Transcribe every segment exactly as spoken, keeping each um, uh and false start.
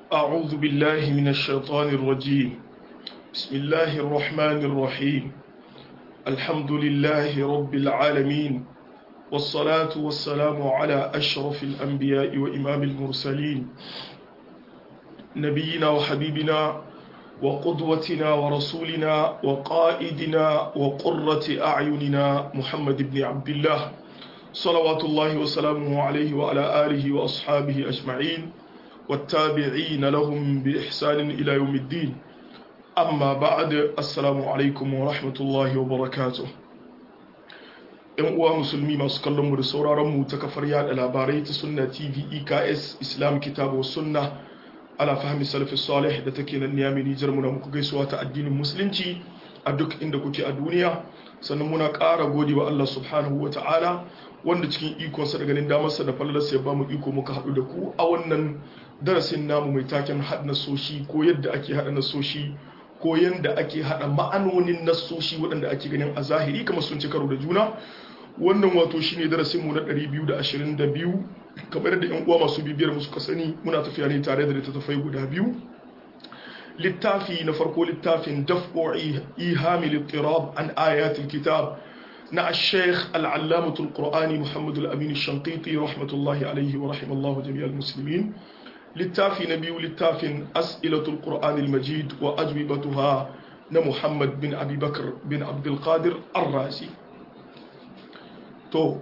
أعوذ بالله من الشيطان الرجيم. بسم الله الرحمن الرحيم. الحمد لله رب العالمين، والصلاة والسلام على أشرف الأنبياء وإمام المرسلين، نبينا وحبيبنا وقدوتنا ورسولنا وقائدنا وقرة أعيننا محمد بن عبد الله، صلوات الله وسلامه عليه وعلى آله وأصحابه أجمعين والتابعين لهم بإحسان إلى يوم الدين. أما بعد، السلام عليكم ورحمة الله وبركاته. ‘Yan uwa musulmi masu kallon mu da sauraron mu ta kafar yada labarai ta Sunna T V E K S Islam Kitabu Sunna ala fahmi salafi salih da take nan Niamey Nijar, muna muku gaisuwa ta addinin musulunci a duk inda kuke a duniya. Sannan muna ƙara godewa Allah subhanahu wa ta'ala wanda cikin ikonsa da ganin damarsa da fallarsa ya bamu iko muka haɗu da ku a wannan darasin namu mai taken haɗa nasoshi, ko yadda ake haɗa nasoshi, ko yadda ake haɗa ma'anonin nasoshi waɗanda ake ganin a zahiri kamar sun ci karo da juna. Wannan wato shine darasin mu na ɗari biyu da ashirin da biyu. Kamar da ƴan uwa masu bibiyar mu suka sani, muna tafiya ne tare da littattafai guda biyu. Littafi na farko littafin daf'u ihamil ittirab an ayatil kitab na al-sheikh al-allamatul qur'ani Muhammad al-Amin al-Shanqiti rahmatullahi alayhi wa rahimallahu jami'al muslimin. Littafi na biyu littafin as'ilatul qur'an al-majid wa ajwibatuha na Muhammad bin Abi Bakr bin Abdul Qadir ar-Razi. To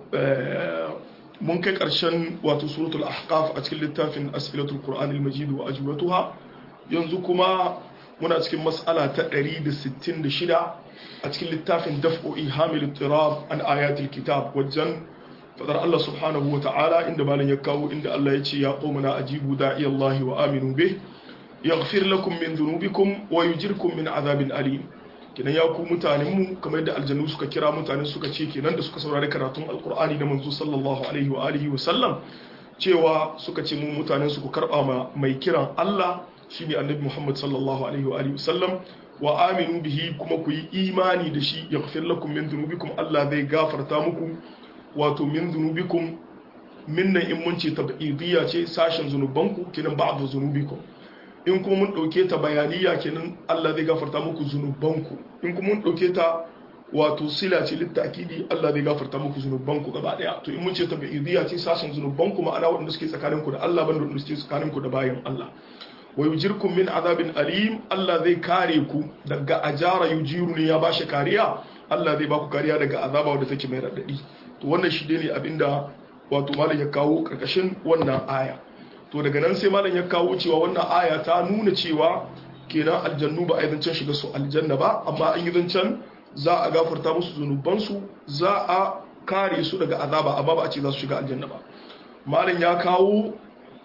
mun kai ƙarshen wato suratul ahqaf a cikin littafin as'ilatul qur'an al-majid wa ajwibatuha. Yanzu kuma muna cikin mas'ala ta ɗari da sittin da shida a cikin littafin daf'u ihamil ittirab an ayatil kitab, wajen fadar Allah subhanahu wa ta'ala inda malam ya kawo inda Allah ya ce ya qaumana ajibu da'iyallahi wa aminu bih yaghfir lakum min dhunubikum wa yujirkum min azabin alim. Kenan ya ku mutanen mu, kamar yadda aljannu suka kira mutane suka ce kenan da suka saurari karatun alqur'ani da manzo sallallahu alaihi wa alihi wa sallam, cewa suka ce mu mutanen su ku karba ma mai kiran Allah shine annabi Muhammad sallallahu alaihi wa alihi wa sallam, wa aminu bihi kuma ku yi imani da shi yaghfir lakum min dhunubikum, Allah zai gafarta muku wato min zunubikum. Minnan in mun ce tab'idiyya ce sashen zunubanku, kenan ba'd zunubikum. In kuma mun dauke ta bayaniya, kenan Allah zai gafarta muku zunubanku. In kuma mun dauke ta wato sila ce littakidi, Allah zai gafarta muku zunubanku gaba daya. To in mun ce tab'idiyya ce sashen zunubanku, ma'ana wanda suke tsakaninku da Allah banda wanda suke tsakaninku da bayan Allah. Wa yujirkum min azabin alim, Allah zai kare ku daga ajara yujiru ne ya bashi kariya, Allah zai baku kariya daga azaba wadda take mai radadi. To wannan shi ne abinda wato malam ya kawo karkashin wannan aya. To daga nan sai malam ya kawo cewa wannan aya ta nuna cewa kenan aljannu ba a yi zancen shiga su aljanna ba, amma an yi zancen za a gafarta musu zunubansu, za a kare su daga azaba, amma ba a ce za su shiga aljanna ba. Malam ya kawo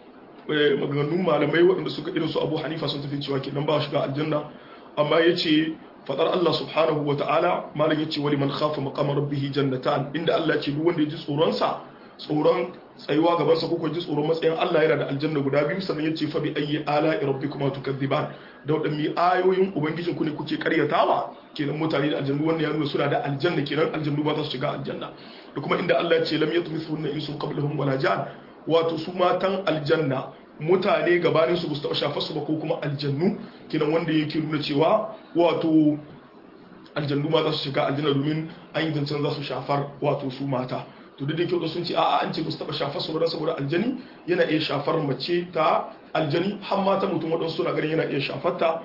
maganganun malamai waɗanda suka irin su Abu Hanifa sun tafi cewa kenan ba shiga aljanna, amma yace fadar Allah subhanahu wa ta'ala, malam yace wali man khafa maqama rabbih jannatan, inda Allah ce duk wanda ya ji tsoron sa, tsoron tsayuwa gaban sa, ko ji tsoron matsayin Allah, yana da aljanna guda biyu. Sannan yace fa bi ayyi ala'i rabbikuma tukadziban, da wadanne ayoyin ubangijin ku ne kuke karyatawa. Kenan mutane da aljannu wannan ya nuna suna da aljanna, kenan aljannu ba za su shiga aljanna. Da kuma inda Allah ya ce lam yatmithunna insun qablahum wala jan, wato su matan aljanna mutane gabanin su ba shafa su ba, ko kuma aljannu, kinan wanda yake nuna cewa wato aljannu ma za su shiga aljanna, domin an yi zancen za su shafar wato su mata. To duk da kyau sun ce a'a an ce ba su taba shafa su ba, saboda aljani yana iya shafar mace ta aljani, har mata mutum waɗansu suna ganin yana iya shafar ta,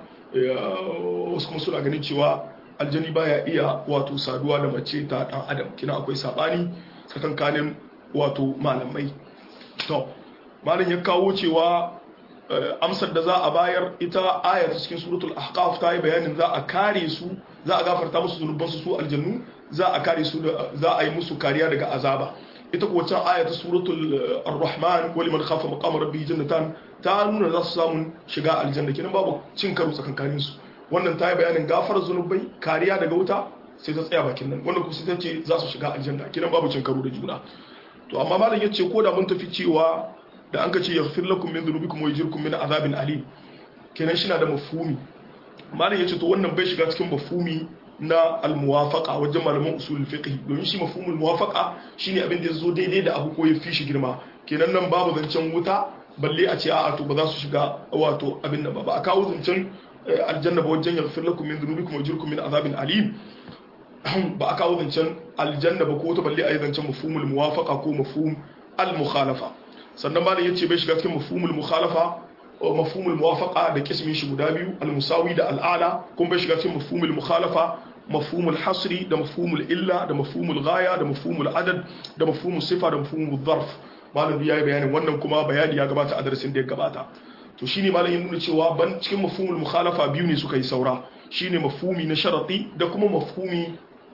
wasu kuma suna ganin cewa aljani baya iya wato saduwa da mace ta dan adam. Kina akwai sabani tsakankanin wato malamai. To malin ya kawo cewa amsar da za a bayar ita ayar cikin suratul ahqaf ta yi bayanin za a kare su, za a gafarta musu zunubansu su aljannu, za a kare su, za a yi musu kariya daga azaba. Ita kuwa can ayar ta suratul ar-rahman wali man khafa maqama rabbih jannatan ta nuna za su samu shiga aljanna, kenan babu cin karo tsakankanin su. Wannan ta yi bayanin gafar zunubai, kariya daga wuta, sai ta tsaya bakin nan. Wannan kuma sai ta ce za su shiga aljanna, kenan babu cin karo da juna. To amma malam yace ko da mun tafi cewa da an ka ce yaghfir lakum min dhunubikum wa yujirkum min azabin alim, kenan shi na da mafhumi. Malam yace to wannan bai shiga cikin mafhumi na al-muwafaqa wajen malaman usul fiqh, domin shi mafhumul muwafaqa shine abin da yazo daidai da abu ko ya fi shi girma. Kenan nan babu zancen wuta balle a ce a'a to ba za su shiga wato abin nan ba ba a kawo zancen aljanna ba wajen yaghfir lakum min dhunubikum wa yujirkum min azabin alim ba a kawo zancen aljanna ba ko ta balle a yi zancen mafhumul muwafaqa ko mafhum al mukhalafa sannan malam yace bai shiga cikin mafhumul mukhalafa mafhumul muwafaqa da kismin shi guda biyu al musawi da al ala kuma bai shiga cikin mafhumul mukhalafa mafhumul hasri da mafhumul illa da mafhumul ghaya da mafhumul adad da mafhumul sifa da mafhumul zarf malam ya yi bayanin wannan kuma bayani ya gabata a darasin da ya gabata to shine malam ya nuna cewa ban cikin mafhumul mukhalafa biyu ne suka yi saura shine mafhumi na sharati da kuma mafhumi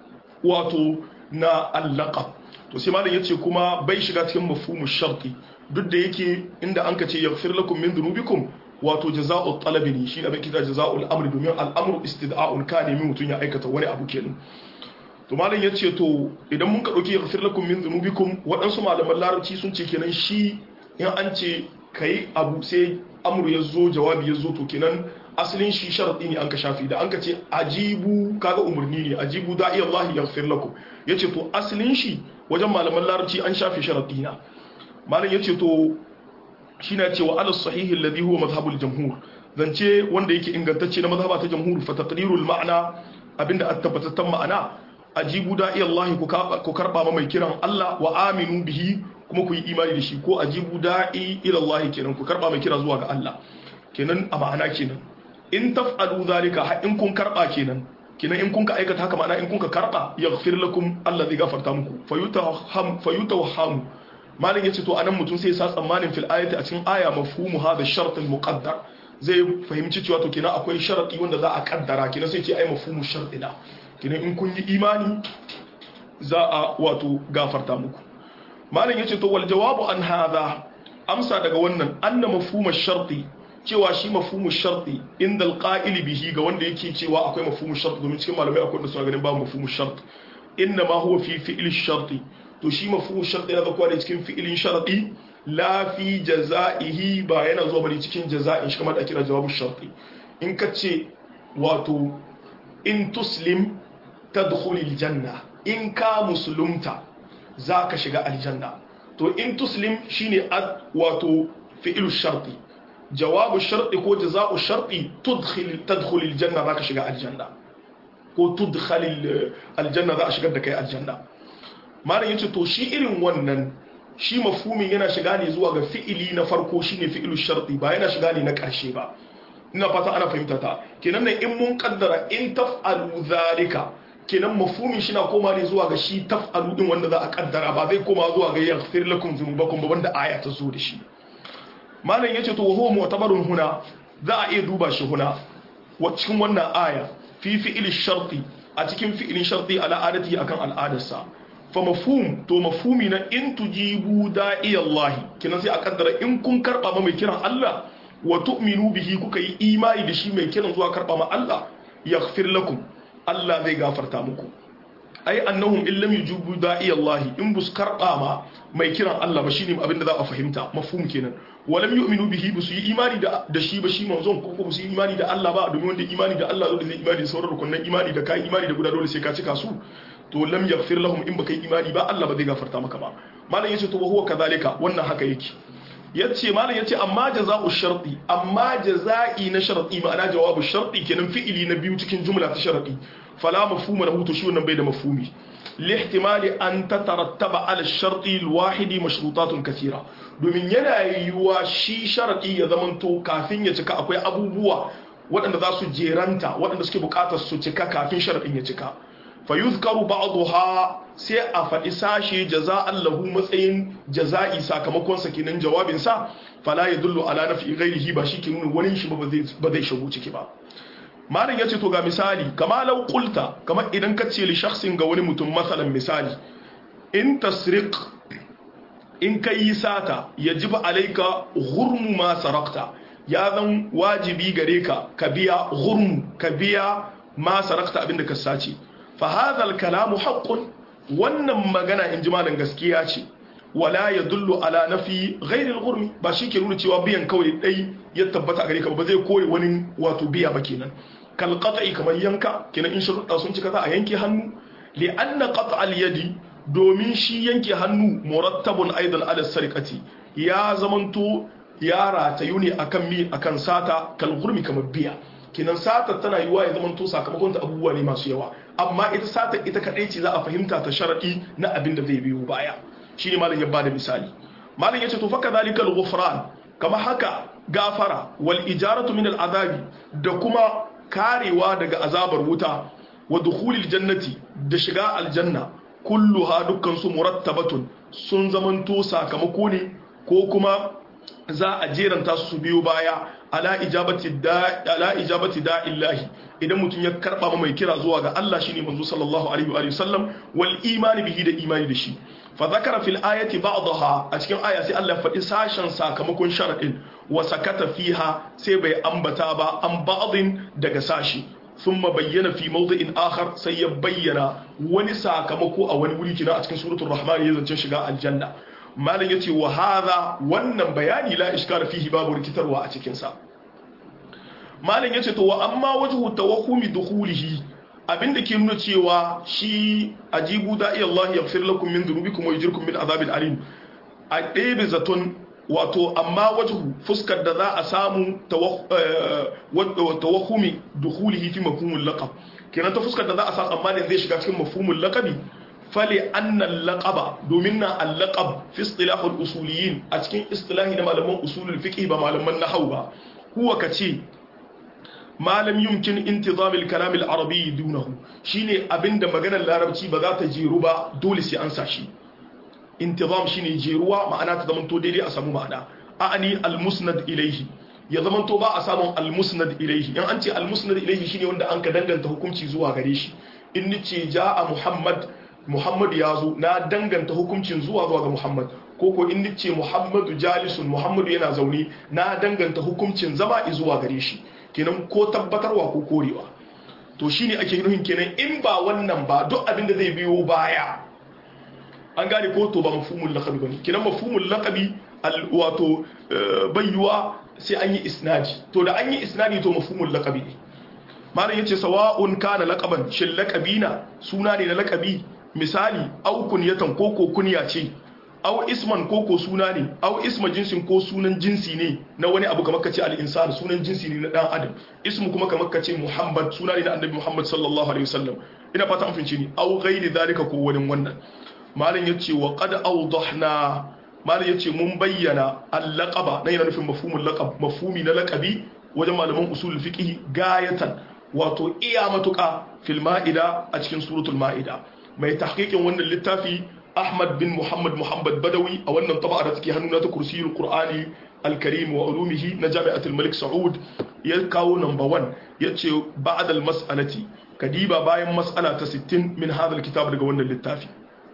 wato na al-laqab to sai malam yace kuma bai shiga cikin mafhumul sharti duk da yake inda an ka ce yaghfir lakum min dhunubikum wato jazaa'u talabi ne shi abin kita jazaa'ul amri domin al-amru istida'un ka nemi mutun ya aikata wani abu kenan to malam yace to idan mun ka dauki yaghfir lakum min dhunubikum wadansu malaman larabci sun ce kenan shi in an ce kai abu sai amru yazo jawabi yazo to kenan asalin shi sharadi ne an ka shafi da an ka ce ajibu kaga umurni ne ajibu da'i Allah yaghfir lakum yace to asalin shi wajen malaman larabci an shafi sharadi na malam yace to shine cewa ala sahihi alladhi huwa madhhabul jamhur zance wanda yake ingantacce na madhhaba ta jamhur fa taqrirul ma'na abinda an tabbatar ma'ana ajibu da'i Allah ku karba ma mai kiran Allah wa aminu bihi kuma ku yi imani da shi ko ajibu da'i ila Allah kenan ku karba mai kira zuwa ga Allah kenan a ma'ana kenan in taf'alu zalika ha in kun karba kenan kenan in kun ka aikata haka ma'ana in kun ka karba yaghfir lakum Allah zai gafarta muku fayutaham fayutawham malin yace to anan mutum sai ya sa tsammanin fil ayati a cikin aya mafhumu hadha shart al muqaddar zai fahimci cewa to kenan akwai sharadi wanda za a kaddara kenan sai ce ai mafhumu shartina kenan in kun yi imani za a wato gafarta muku malin yace to wal jawabu an hadha amsa daga wannan anna mafhumu sharti cewa shi mafhumu sharti inda alqa'il bihi ga wanda yake cewa akwai mafhumu sharti domin cikin malamai akwai wanda suna ganin ba mafhumu sharti inna ma huwa fi fi'l sharti to shi mafhumu sharti yana zakwa da cikin fi'ilin sharti la fi jazaihi ba yana zuwa bane cikin jaza'in shi kamar da kira jawabu sharti in kace wato in tuslim tadkhul aljanna in ka musulunta zaka shiga aljanna to in tuslim shine wato fi'il sharti jawabu sharti ko jaza'u sharti tudkhil tadkhul aljanna zaka shiga aljanna ko tudkhil aljanna za a shigar da kai aljanna malam yace to shi irin wannan shi mafhumin yana shiga ne zuwa ga fi'ili na farko shine fi'ilu sharti ba yana shiga ne na karshe ba ina fata ana fahimta ta kenan nan in mun kaddara in taf'alu zalika kenan mafhumin shi na koma ne zuwa ga shi taf'alu din wanda za a kaddara ba zai koma zuwa ga yaghfir lakum dhunubakum ba wanda aya ta zo da shi malam yace to huwa mu'tabarun huna za a iya duba shi huna wa cikin wannan aya fi fi'il sharti a cikin fi'ilin sharti ala adati akan al'adarsa fa mafhum to mafhumi na in tujibu da'i Allah kinan sai a kaddara in kun karba ma mai kiran Allah wa tu'minu bihi kuka yi imani da shi mai kiran zuwa karba ma Allah yaghfir lakum Allah zai gafarta muku ai annahum in lam yujibu da'i Allah in bus karba ma mai kiran Allah ba shine abin da za a fahimta mafhum kenan walam yu'minu bihi busu yi imani da da shi ba shi manzon ko ko busu yi imani da Allah ba domin wanda imani da Allah dole zai imani da sauran rukunin imani da kai imani da guda dole sai ka cika su to lam yaghfir lahum in baka yi imani ba Allah ba zai gafarta maka ba malam yace to huwa kadhalika wannan haka yake yace malam yace amma jazaa'u sharti amma jazaa'i na sharti ma'ana jawabu sharti kenan fi'ili na biyu cikin jumla ta sharti fala mafhuma lahu to shi wannan bai da mafhumi lihtimali an tatarattaba ala sharti alwahidi mashrutatun kathira domin yana yiwuwa shi sharti ya zamanto kafin ya cika akwai abubuwa waɗanda za su jeranta waɗanda suke buƙatar su cika kafin sharadin ya cika fa yuzkaru ba'daha sai a faɗi sashe jaza'an lahu matsayin jaza'i sakamakon sa kenan jawabin sa fala yadullu ala nafi ghairihi ba shi ke nuna wani shi ba zai shigo ciki ba malam yace to ga misali kama law qulta kamar idan ka ce li shakhsin ga wani mutum masalan misali in tasriq in kai sata yajibu alayka ghurmu ma sarakta ya zan wajibi gare ka ka biya ghurmu ka biya ma sarakta abinda ka sace fa hadha al-kalamu haqqun wannan magana in ji malan gaskiya ce wala yadullu ala nafi ghayr al-ghurmi ba shi ke nuna cewa biyan kawai dai ya tabbata gare ka ba zai kore wani wato biya ba kenan kal qat'i kamar yanka kenan in sharuɗa sun cika za a yanke hannu li anna qat'a al-yadi domin shi yanke hannu murattabun aidan ala sarqati ya zamanto ya ratayu ne akan mi akan sata kal gurmi kamar biya kinan sata tana yiwa ya zama to sakamakon ta abubuwa ne masu yawa amma ita sata ita kadai ce za a fahimta ta sharadi na abin da zai biyo baya shine malam ya bada misali malam yace to fa kadhalikal ghufran kama haka gafara wal ijaratu min al azabi da kuma karewa daga azabar wuta wa dukhulil jannati da shiga aljanna kulluha dukkan su murattabatun sun zamanto sakamako ne ko kuma za a jeranta su biyo baya ala ijabati da ala ijabati da'illahi idan mutum ya karba mai kira zuwa ga Allah shine manzo sallallahu alaihi wa sallam wal imani bihi da imani da shi fa zakara fil ayati ba'daha a cikin aya sai Allah faɗi sashen sakamakon sharadin wa sakata fiha sai bai ambata ba an ba'din daga sashi thumma bayyana fi mawdi'in akhar sai ya bayyana wani sakamako a wani wuri kina a cikin suratul rahman ya zance shiga aljanna malam yace wa hadha wannan bayani la iskara fihi babu rikitarwa a cikin sa malam yace to wa amma wajhu tawahhumi dukhulihi abinda ke nuna cewa shi ajibu da'i Allah yaghfir lakum min dhunubikum wa yujirkum min adhabin alim a ɗebe zaton wato amma wajhu fuskar da za a samu tawahhumi dukhulihi fi mafhumul laqab kenan ta fuskar da za a sa tsammanin zai shiga cikin mafhumul laqabi fali annal laqaba domin na al-laqab fi istilah al-usuliyin a cikin istilahi na malaman usulul fiqh ba malaman nahwu ba huwa kace malam yumkin intizam al-kalam al-arabi dunahu shine abinda maganar larabci ba za ta jeru ba dole sai an sashi intizam shine jeruwa ma'ana ta zamanto daidai a samu ma'ana a'ani al-musnad ilayhi ya zamanto ba a samun al-musnad ilayhi in an ce al-musnad ilayhi shine wanda an ka danganta hukunci zuwa gare shi in nace ja'a muhammad Muhammad ya zo na danganta hukuncin zuwa zuwa ga Muhammad ko ko in nace Muhammadu jalisun Muhammadu yana zaune na danganta hukuncin zama zuwa gare shi kenan ko tabbatarwa ko korewa to shine ake nuhin kenan in ba wannan ba duk abin da zai biyo baya an gane ko to ba mafhumul laqabi bane kenan mafhumul laqabi wato bayyuwa sai an yi isnadi to da an yi isnadi to mafhumul laqabi ne malam yace sawa'un kana laqaban shin laqabina suna ne na laqabi misali au kunyatan koko kunya ce au isman koko suna ne au isma jinsin ko sunan jinsi ne na wani abu kamar kace al-insan sunan jinsi ne na dan adam ismu kuma kamar kace muhammad suna ne na annabi muhammad sallallahu alaihi wasallam ina fata an fince ni au ghairi zalika ko wani wannan malam yace wa qad awdahna malam yace mun bayyana al-laqaba nan yana nufin mafhumul laqab mafhumi na laqabi wajen malaman usul fiqh gayatan wato iya matuka fil ma'ida a cikin suratul ma'ida mai tahqiqin wannan littafi Ahmad bin Muhammad Muhammad Badawi a wannan taba'a da take hannuna ta kursiyul Qur'ani al-Karim wa ulumihi na Jami'atul Malik Saud ya kawo number one yace ba'd al-mas'alati kadiba bayan mas'ala ta sittin min hadha al-kitab daga wannan littafi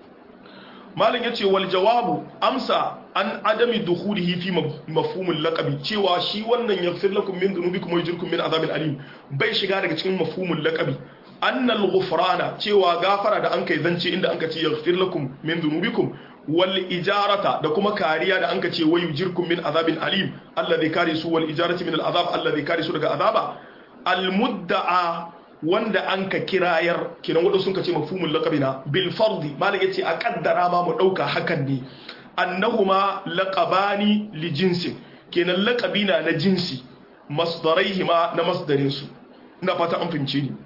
malam yace wal jawabu amsa an adami dukhulihi fi mafhumul laqabi cewa shi wannan yaghfir lakum min dhunubikum wa yujirkum min adhabin alim bai shiga daga cikin mafhumul laqabi annal ghufrana cewa gafara da an kai zance inda anka ce yaghfir lakum min dhunubikum wal ijarata da kuma kariya da anka ce wa yujirkum min adhabin alim alladhi kare su wal ijarati min al adhab alladhi kare su daga azaba al mudda'a wanda anka kirayar kinan wanda sun kace mafhumul laqabina bil fardi malaka yace a kaddara ma mu dauka hakan ne annahuma laqabani li jinsin kenan laqabina na jinsi masdaraihima na masdarin su ina fata an fahimce ni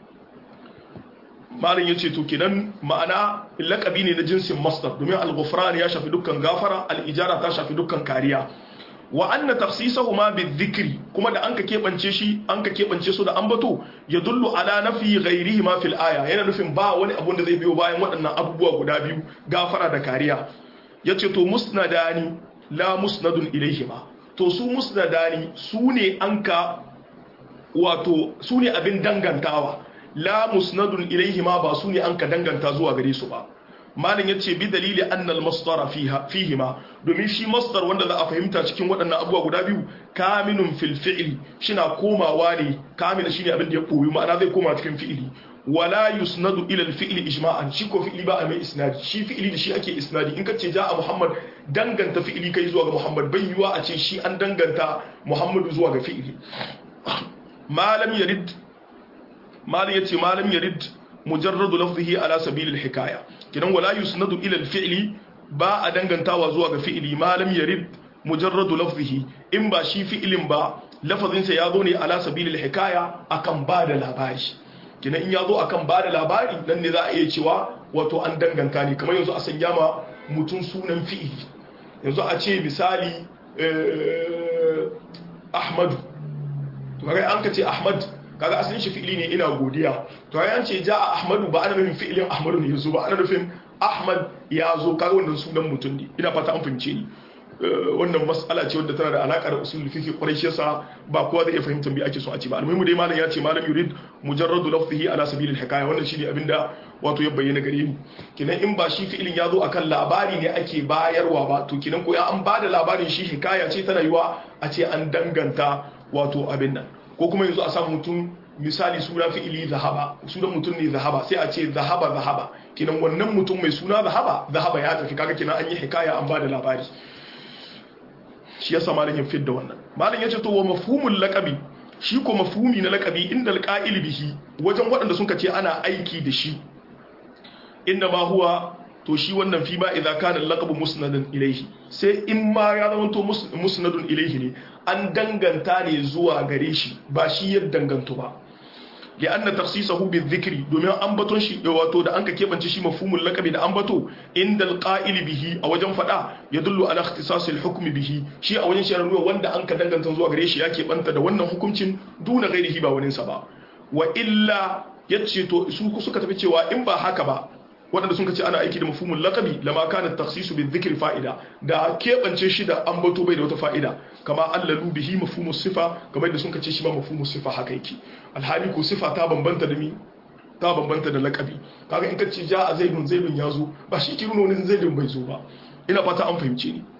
malin yace to kenan ma'ana laqabi ne na jinsin masdar domin al-ghufran ya shafi dukkan gafara al-ijara ta shafi dukkan kariya wa anna takhsisahuma bi-dhikri kuma da anka kebance shi anka kebance su da ambato yadullu ala nafi ghayrihima fil aya yana nufin ba wani abun da zai biyo bayan waɗannan abubuwa guda biyu gafara da kariya yace to musnadani la musnadun ilayhima to su musnadani sune anka wato sune abin dangantawa la musnadun ilayhima ba sune anka danganta zuwa gare su ba malin yace bi dalili annal masdara fiha fihima domin shi masdar wanda za a fahimta cikin waɗannan abubuwa guda biyu kaminun fil fi'li shina komawa ne kamina shine abin da ya koyi ma'ana zai koma cikin fi'li wala yusnadu ila al fi'li ijma'an shi ko fi'li ba a mai isnadi shi fi'li da shi ake isnadi in kace ja'a muhammad danganta fi'li kai zuwa ga muhammad bai yiwa a ce shi an danganta muhammadu zuwa ga fi'li malam yarid malam yace malam yarid mujarradu lafzihi ala sabilil hikaya kidan wala yusnadu ila al-fi'li ba a dangantawa zuwa ga fi'li malam yarid mujarradu lafzihi in ba shi fi'ilin ba lafazinsa ya zo ne ala sabilil hikaya akan ba da labari kina in ya zo akan ba da labari nan ne za a iya cewa wato an danganta ne kamar yanzu a sanya ma mutum sunan fi'ili yanzu a ce misali Ahmadu to kaga an ka ce Ahmad kaga asalin shi fi'ili ne ina godiya to kaga an ce ja'a Ahmadu ba ana nufin fi'ilin Ahmadu ne yazo ba ana nufin Ahmad ya zo kaga wannan sunan mutum ne ina fata an fahimce ni wannan mas'ala ce wadda tana da alaka da usul fiqh kwarai shi yasa ba kowa zai iya fahimtar me ake so a ce ba almuhimu dai malam ya ce malam yurid mujarradu lafzihi ala sabilil hikaya wannan shine abinda wato ya bayyana gare ni kinan in ba shi fi'ilin ya zo akan labari ne ake bayarwa ba to kinan ko ya an bada labarin shi hikaya ce tana yiwa a ce an danganta wato abin nan ko kuma yanzu a samu mutum misali suna fi'ili zahaba sunan mutum ne zahaba sai a ce zahaba zahaba kinan wannan mutum mai suna zahaba zahaba ya tafi kaga kinan an yi hikaya an bada labari shi yasa malam ya fidda wannan malam yace to wa mafhumul laqabi shi ko mafhumi na laqabi inda alqa'il bihi wajen waɗanda sun ce ana aiki da shi inda ma huwa to shi wannan fi ma idza kana laqabu musnadan ilayhi sai in ma ya zama to musnadun ilayhi ne an danganta ne zuwa gare shi ba shi ya danganto ba لأن تخصيصه بالذكر domin ambaton shi wato da anka kebance shi mafhumul laqabi da ambato inda alqa'il bihi a wajen fada yadullu ala ikhtisas alhukm bihi shi a wajen sharar wanda anka danganta zuwa gare shi ya kebanta da wannan hukuncin duna gairihi ba wani sa ba wa illa yace to su suka tafi cewa in ba haka ba wadanda sun ce ana aiki da mafhumul laqabi lama kana takhsisu bizikri fa'ida da kebance shi da ambato bai da wata fa'ida kama allalu bihi mafhumus sifa kamar da sun ce shi ma mafhumus sifa haka yake alhali ko sifa ta bambanta da mi ta bambanta da laqabi kaga in kace ja'a zaidun zaidun yazo ba shi ki nuna wani zaidun bai zo ba ina fata an fahimce ni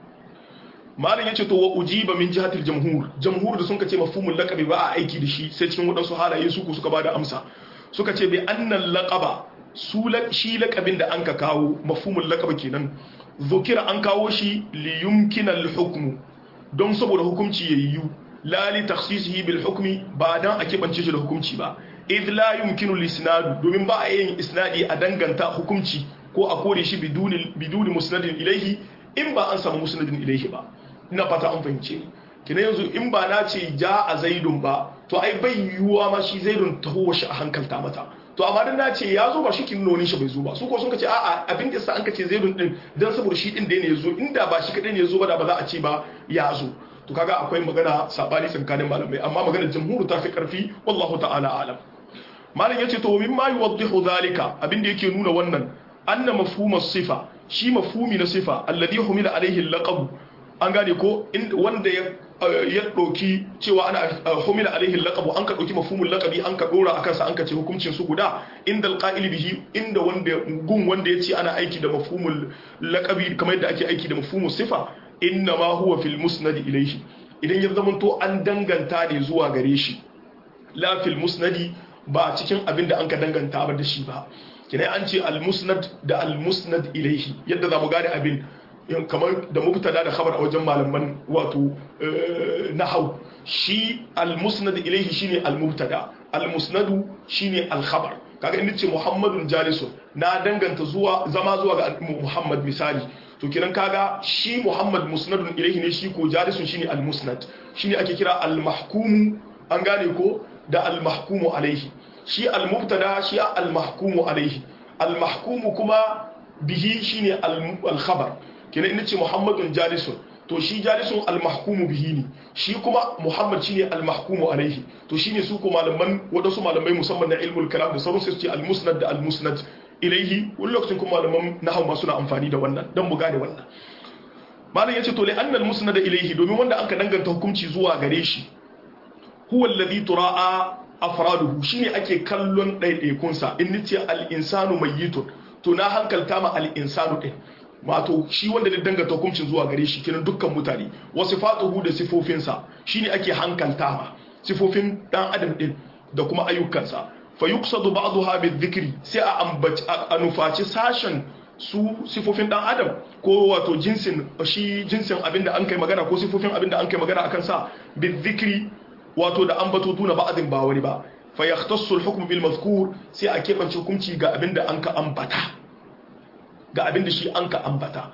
malin yace to wa ujiba min jihatil jamhur jamhur da sun ce mafhumul laqabi ba a aiki da shi sai cikin wadansu halaye su ku suka bada amsa suka ce bi annal laqaba su shi laƙabin da an ka kawo mafhumul laƙaba kenan zukira an kawo shi li yumkina al-hukmu don saboda hukunci yayi la li takhsisihi bil hukmi ba dan a kebance shi da hukunci ba id la yumkinu al-isnad domin ba a yin isnadi a danganta hukunci ko a kore shi biduni biduni musnadin ilayhi in ba an samu musnadin ilayhi ba ina fata an fahimce kina yanzu in ba na ce ja a zaidun ba to ai bai yiwuwa ma shi zaidun taho shi a hankalta mata to amma dan nace ya zo ba shi kin nonin shi bai zo ba su ko sun kace a'a abin da sa an kace zaidun din dan saboda shi din da ne yazo inda ba shi kadai ne yazo ba da ba za a ce ba ya zo to kaga akwai magana sabani tsakanin malamai amma maganar jumhur ta fi karfi wallahu ta'ala alam malam yace to mimma yuwaddihu zalika abin da yake nuna wannan anna mafhumus sifa shi mafhumi na sifa alladhi humila alaihi al-laqab an gane ko wanda ya ya ɗauki cewa ana humila alaihi laqabu an ka ɗauki mafhumul laqabi an ka ɗora akan sa an ka ce hukuncin su guda inda alqa'il bihi inda wanda gun wanda yace ana aiki da mafhumul laqabi kamar yadda ake aiki da mafhumus sifa inna ma huwa fil musnad ilayhi idan ya zama to an danganta ne zuwa gare shi la fil musnadi ba cikin abin da an ka danganta ba da shi ba kina an ce al musnad da al musnad ilayhi yadda za mu gane abin kamar da mubtada da khabar a wajen malaman wato nahau shi al-musnad ilayhi shine al-mubtada al-musnadu shine al-khabar kaga inda ce muhammadun jalisun na danganta zuwa zama zuwa ga muhammad misali to kiran kaga shi muhammad musnadun ilayhi ne shi ko jalisun shine al-musnad shine ake kira al-mahkum an gane ko da al-mahkumu alayhi shi al-mubtada shi al-mahkumu alayhi al-mahkumu kuma bihi shine al-khabar kina ina ce muhammadun jalisun to shi jalisun al-mahkumu bihi ne shi kuma muhammad shine al-mahkumu alaihi to shine su ko malaman wadansu malamai musamman na ilmul kalam da sauran su ce al-musnad da al-musnad ilaihi wani lokacin kuma malaman nahwu ma suna amfani da wannan dan mu gane wannan malam yace to li anna al-musnad ilaihi domin wanda aka danganta hukunci zuwa gare shi huwa alladhi tura'a afraduhu shine ake kallon ɗaiɗaikun sa in nace al-insanu mayyitun to na hankalta ma al-insanu din wato shi wanda da danganta hukuncin zuwa gare shi kiran dukkan mutane wasu fatuhu da sifofinsa shine ake hankalta ma sifofin dan adam din da kuma ayyukansa fa yuqsadu ba'daha bizikri sai a ambaci a nufaci sashen su sifofin dan adam ko wato jinsin shi jinsin abinda an kai magana ko sifofin abinda an kai magana akan sa bizikri wato da ambato tuna ba'din ba wani ba fa yahtassu al-hukm bil mazkur sai a kebance hukunci ga abinda an ka ambata ga abin da shi an ka ambata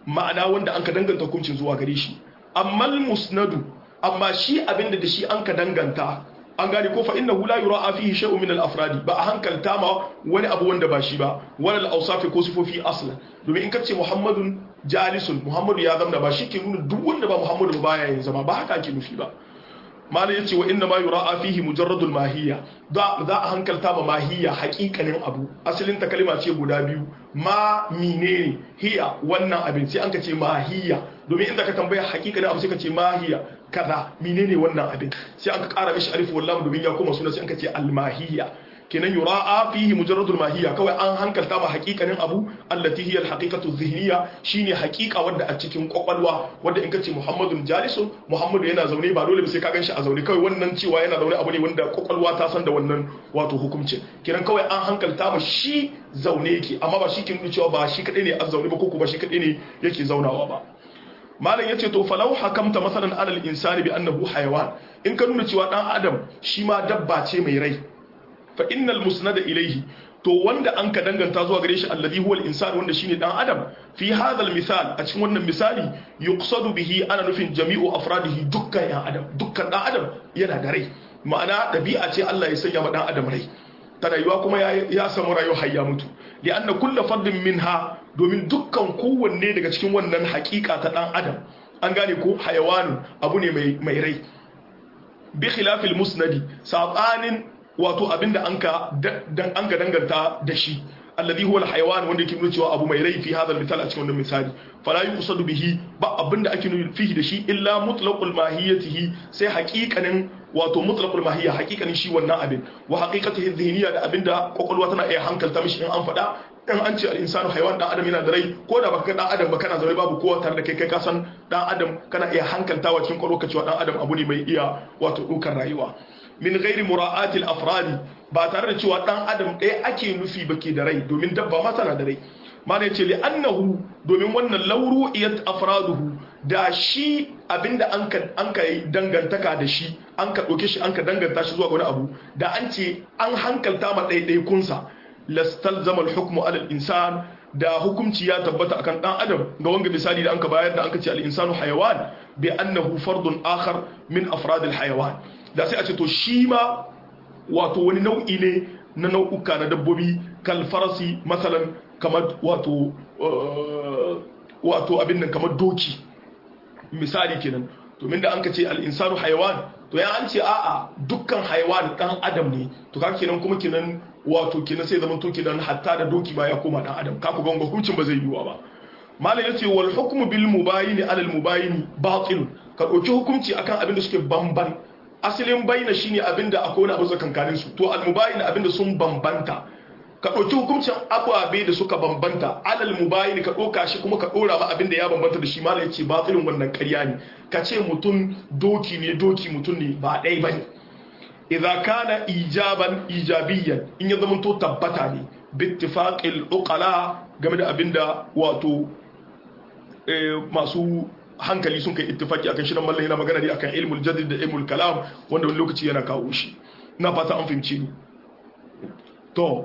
ma'ana wanda an ka danganta hukuncin zuwa gare shi amma al-musnadu amma shi abinda da shi an ka danganta an gane ko fa innahu la yura'a fihi shay'un min al-afradi ba a hankalta ma wani abu wanda ba shi ba wala al-awsaf ko sifofi aslan domin in kace muhammadun jalisun muhammadu ya zama ba shi ke nuna duk wanda ba muhammadu ba baya yin zama ba haka ake nufi ba malai yace wa inna ma yura'a fihi mujarradul mahiyya da za a hankalta ma mahiyya haƙiƙanin abu asalin ta kalma ce guda biyu ma menene hiya wannan abin sai an ka ce mahiyya domin inda ka tambaya haƙiƙanin abu sai ka ce mahiyya kaza menene wannan abin sai an ka ƙara mishi alif wallam domin ya koma suna sai an ka ce almahiyya kenan yura'a fihi mujarradul mahiyya kawai an hankalta ma haƙiƙanin abu allati hiya alhaqiqatu dhihniya shine haƙiƙa wanda a cikin kwakwalwa wanda in kace muhammadun jalisun muhammadu yana zaune ba dole sai ka ganshi a zaune kawai wannan cewa yana zaune abu ne wanda kwakwalwa ta san da wannan wato hukunci kenan kawai an hankalta ma shi zaune yake amma ba shi ke nuna cewa ba shi kadai ne a zaune ba ko ba shi kadai ne yake zaunawa ba malam yace to falau hakamta masalan alal insani bi annahu hayawan in ka nuna cewa dan adam shi ma dabba ce mai rai fa innal musnada ilayhi to wanda an ka danganta zuwa gare shi alladhi huwa al-insan wanda shine dan adam fi hadha al-misal a cikin wannan misali yuqsadu bihi ana nufin jami'u afradihi dukkan ya adam dukkan dan adam yana da rai ma'ana dabi'a ce Allah ya sanya ma dan adam rai ta rayuwa kuma ya ya samu rayuwa har ya mutu li anna kullu fardin minha domin dukkan kowanne daga cikin wannan hakika ta dan adam an gane ko hayawan abu ne mai mai rai bi khilafil musnadi sabanin wato abinda anka dan anka danganta da shi alladhi huwa alhayawan wanda yake nuna cewa abu mai rai fi hadha almisal a cikin wannan misali fala yuqsadu bihi ba abinda ake nuna fihi da shi illa mutlaqul mahiyatihi sai haqiqanin wato mutlaqul mahiyya haqiqanin shi wannan abin wa haqiqatihi dhihniya da abinda kokolwa tana iya hankalta mishi in an fada in an ce al-insanu haywan dan adam yana da rai ko da baka dan adam ba kana zaune babu kowa tare da kai kai ka san dan adam kana iya hankaltawa cikin kokolwa cewa dan adam abu ne mai iya wato dukar rayuwa min ghairi mura'atil afradi ba tare da cewa dan adam ɗaya ake nufi bake da rai domin dabba ma tana da rai mana yace li annahu domin wannan lauru iyat afraduhu da shi abinda an ka an ka dangantaka da shi an ka doke shi an ka danganta shi zuwa wani abu da an ce an hankalta ma ɗaiɗaikun sa lastalzama al-hukmu ala al-insan da hukunci ya tabbata akan dan adam ga wanga misali da an ka bayar da an ka ce al-insanu hayawan bi annahu fardun akhar min afrad al-hayawan da sai a ce to shi ma wato wani nau'i ne na nau'uka na dabbobi kalfarasi masalan kamar wato wato abin nan kamar doki misali kenan to min da an ka ce al-insanu hayawan to ya an ce a'a dukkan hayawan dan adam ne to kaka kenan kuma kenan wato kenan sai zaman to kenan hatta da doki ba ya koma dan adam ka ku ga hukuncin ba zai yiwa ba malam yace wal hukmu bil mubayyin ala al mubayyin batil ka dauki hukunci akan abin da suke bamban asalin bayyana shine abinda akwai wani abu tsakankanin su to al-mubayyin abinda sun bambanta ka dauki hukuncin ababe da suka bambanta alal mubayyin ka doka shi kuma ka dora ba abinda ya bambanta da shi malai yace batilin wannan ƙarya ne ka ce mutun doki ne doki mutun ne ba dai bane idza kana ijaban ijabiyan in ya zama to tabbata ne bittifaqil uqala game da abinda wato masu hankali sun kai ittifaki akan shi nan mallan yana magana ne akan ilmul jadid da ilmul kalam wanda wani lokaci yana kawo shi na fata an fahimci ni to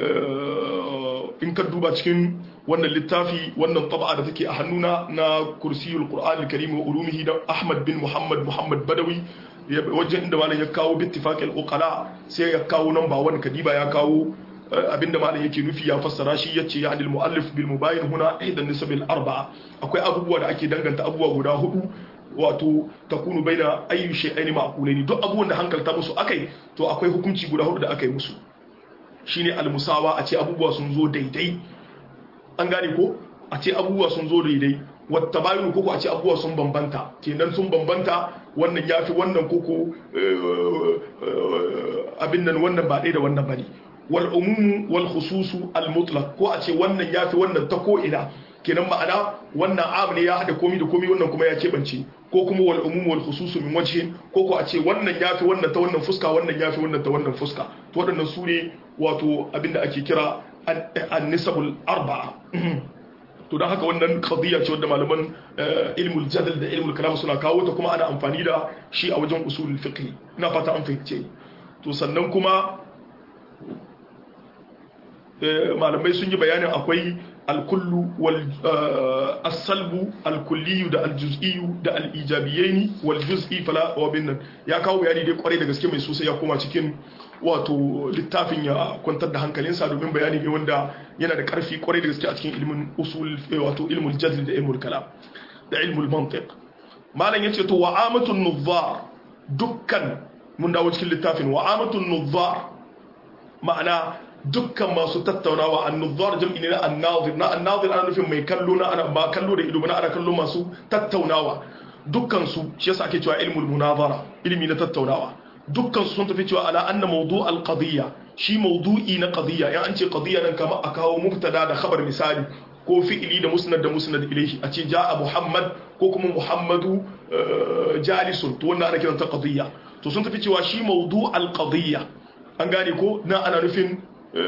in ka duba cikin wannan littafi wannan tab'a da take a hannuna na kursiyul qur'an al-karim wa ulumihi da Ahmad bin Muhammad Muhammad Badawi wajen inda mallan ya kawo bittifaqil uqala sai ya kawo nan ba wani kadiba ya kawo abinda malam yake nufi ya fassara shi yace ya anil muallif bil mubayyin huna aidan nisabil arba'a akwai abubuwa da ake danganta abubuwa guda hudu wato takunu baina ayyi shay'aini ma'qulaini duk abubuwan da hankalta musu akai to akwai hukunci guda hudu da akai musu shine al musawa a ce abubuwa sun zo daidai an gane ko a ce abubuwa sun zo daidai wattabayun koko a ce abubuwa sun bambanta kenan sun bambanta wannan yafi wannan koko abin nan wannan ba dai da wannan bane wal umum wal khusus al mutlaq ko a ce wannan yafi wannan ta ko ina kenan ma'ana wannan am ne ya hada komai da komai wannan kuma ya kebance ko kuma wal umum wal khusus min wajhin ko ko a ce wannan yafi wannan ta wannan fuska wannan yafi wannan ta wannan fuska to wadannan su ne wato abinda ake kira an-nisabul arba'a to dan haka wannan qadiyya ce wanda malaman ilmul jadal da ilmul kalam suna kawo ta kuma ana amfani da shi a wajen usulul fiqh ina fata an fahimce to sannan kuma malamai sun yi bayanin akwai al-kullu wal as-salbu al-kulli da al-juz'i da al-ijabiyaini wal juz'i fala wa binnan ya kawo bayani dai kwarai da gaske mai sosai ya koma cikin wato littafin ya kwantar da hankalinsa domin bayani ne wanda yana da karfi kwarai da gaske a cikin ilmin usul wato ilmul jadl da ilmul kalam da ilmul mantiq malam yace to wa amatun nuzzar dukkan mun dawo cikin littafin wa amatun nuzzar ma'ana dukkan masu tattaunawa an-nuzzar jam'i ne na an-nazir na an-nazir ana nufin mai kallo na ana ba kallo da ido ba ana kallo masu tattaunawa dukkan su shi yasa ake cewa ilmul munazara ilmi na tattaunawa dukkan su sun tafi cewa ala anna mawdu' al-qadiyya shi mawdu'i na qadiyya yan an ce qadiyya nan kama a kawo mubtada da khabar misali ko fi'ili da musnad da musnad ilayhi a ce ja'a muhammad ko kuma muhammadu jalisun to wannan ana kiranta qadiyya to sun tafi cewa shi mawdu' al-qadiyya an gane ko na ana nufin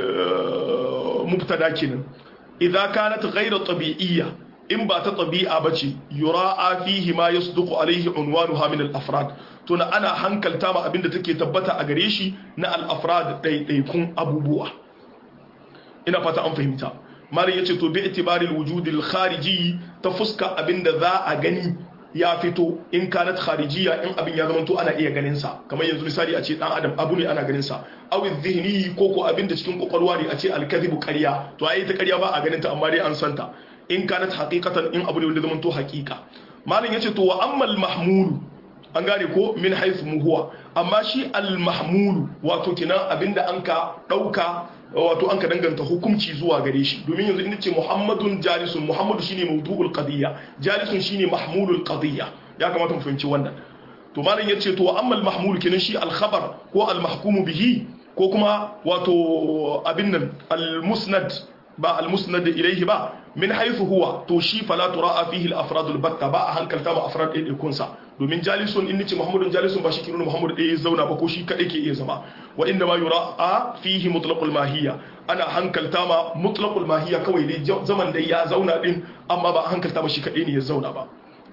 mubtada kenan idza kanat ghayra tabi'iyya in ba ta tabi'a bace yura'a fihi ma yasduqu alayhi unwanuha min al-afrad to na ana hankalta ma abinda take tabbata a gare shi na al-afrad daidaikun abubuwa ina fata an fahimta mari yace to bi itibari al-wujud al-khariji ta fuska abinda za a gani ya fito in kanat kharijiyya in abin ya zama to ana iya ganin sa kamar yanzu misali a ce dan adam abu ne ana ganin sa aw dhihni ko ko abin da cikin kokolwa ne a ce al-kadhibu ƙarya to ai ta ƙarya ba a ganin ta amma dai an santa in kanat haqiqatan in abu ne wanda zama to haqiqa malin yace to wa ammal mahmulu an gane ko min haythu huwa amma shi al-mahmulu wato kina abinda anka dauka wato anka danganta hukunci zuwa gare shi domin yanzu in ce muhammadun jalisun muhammadu shine mawdu'ul qadiyya jalisun shine mahmulul qadiyya ya kamata mu fahimci wannan to malam yace to amma al-mahmul kinan shi al-khabar ko al-mahkum bihi ko kuma wato abin nan al-musnad ba al-musnad ilayhi ba min haythu huwa to shi fala tura'a fihi al-afrad al-batta ba a hankalta ma afrad ɗaya ɗaya sa domin jalisun in nace muhammadun jalisun ba shi kiruna muhammadu ɗaya ya zauna ba ko shi kadai ke iya zama wa inda ma yura'a fihi mutlaqul mahiyya ana hankalta ma mutlaqul mahiyya kawai dai zaman da ya zauna din amma ba a hankalta ma shi kadai ne ya zauna ba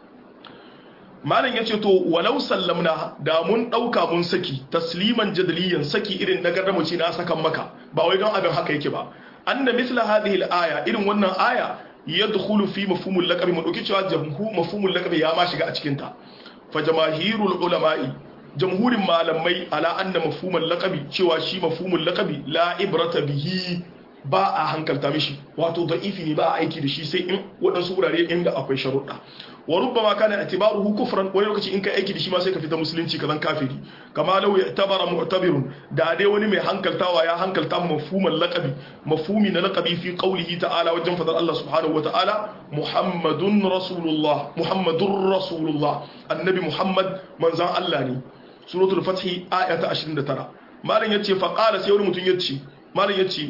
malam yace to walau sallamna da mun dauka mun saki tasliman jadaliyan saki irin na gardamu ce na sakan maka ba wai don abin haka yake ba anna mithla hadhihi al-aya irin wannan aya yadkhulu fi mafhumul laqabi mu dauki cewa jamhu mafhumul laqabi ya ma shiga a cikin ta fa jamaahirul ulama'i jamhurin malamai ala anna mafhumul laqabi cewa shi mafhumul laqabi la ibrata bihi ba a hankalta mishi wato da'ifi ne ba a aiki da shi sai in wadansu wurare inda akwai sharuɗa wa rubbama kana i'tibaruhu kufran wani lokaci in kai aiki da shi ma sai ka fita musulunci kazan kafiri kama law ya'tabara mu'tabirun da dai wani mai hankaltawa ya hankalta mafhumul laqabi mafhumi na laqabi fi qawlihi ta'ala wajen fadar Allah subhanahu wa ta'ala muhammadun rasulullah muhammadur rasulullah annabi muhammad manzan Allah ne suratul fath ayata ashirin da tara malam yace fa qala sai wani mutum yace malam yace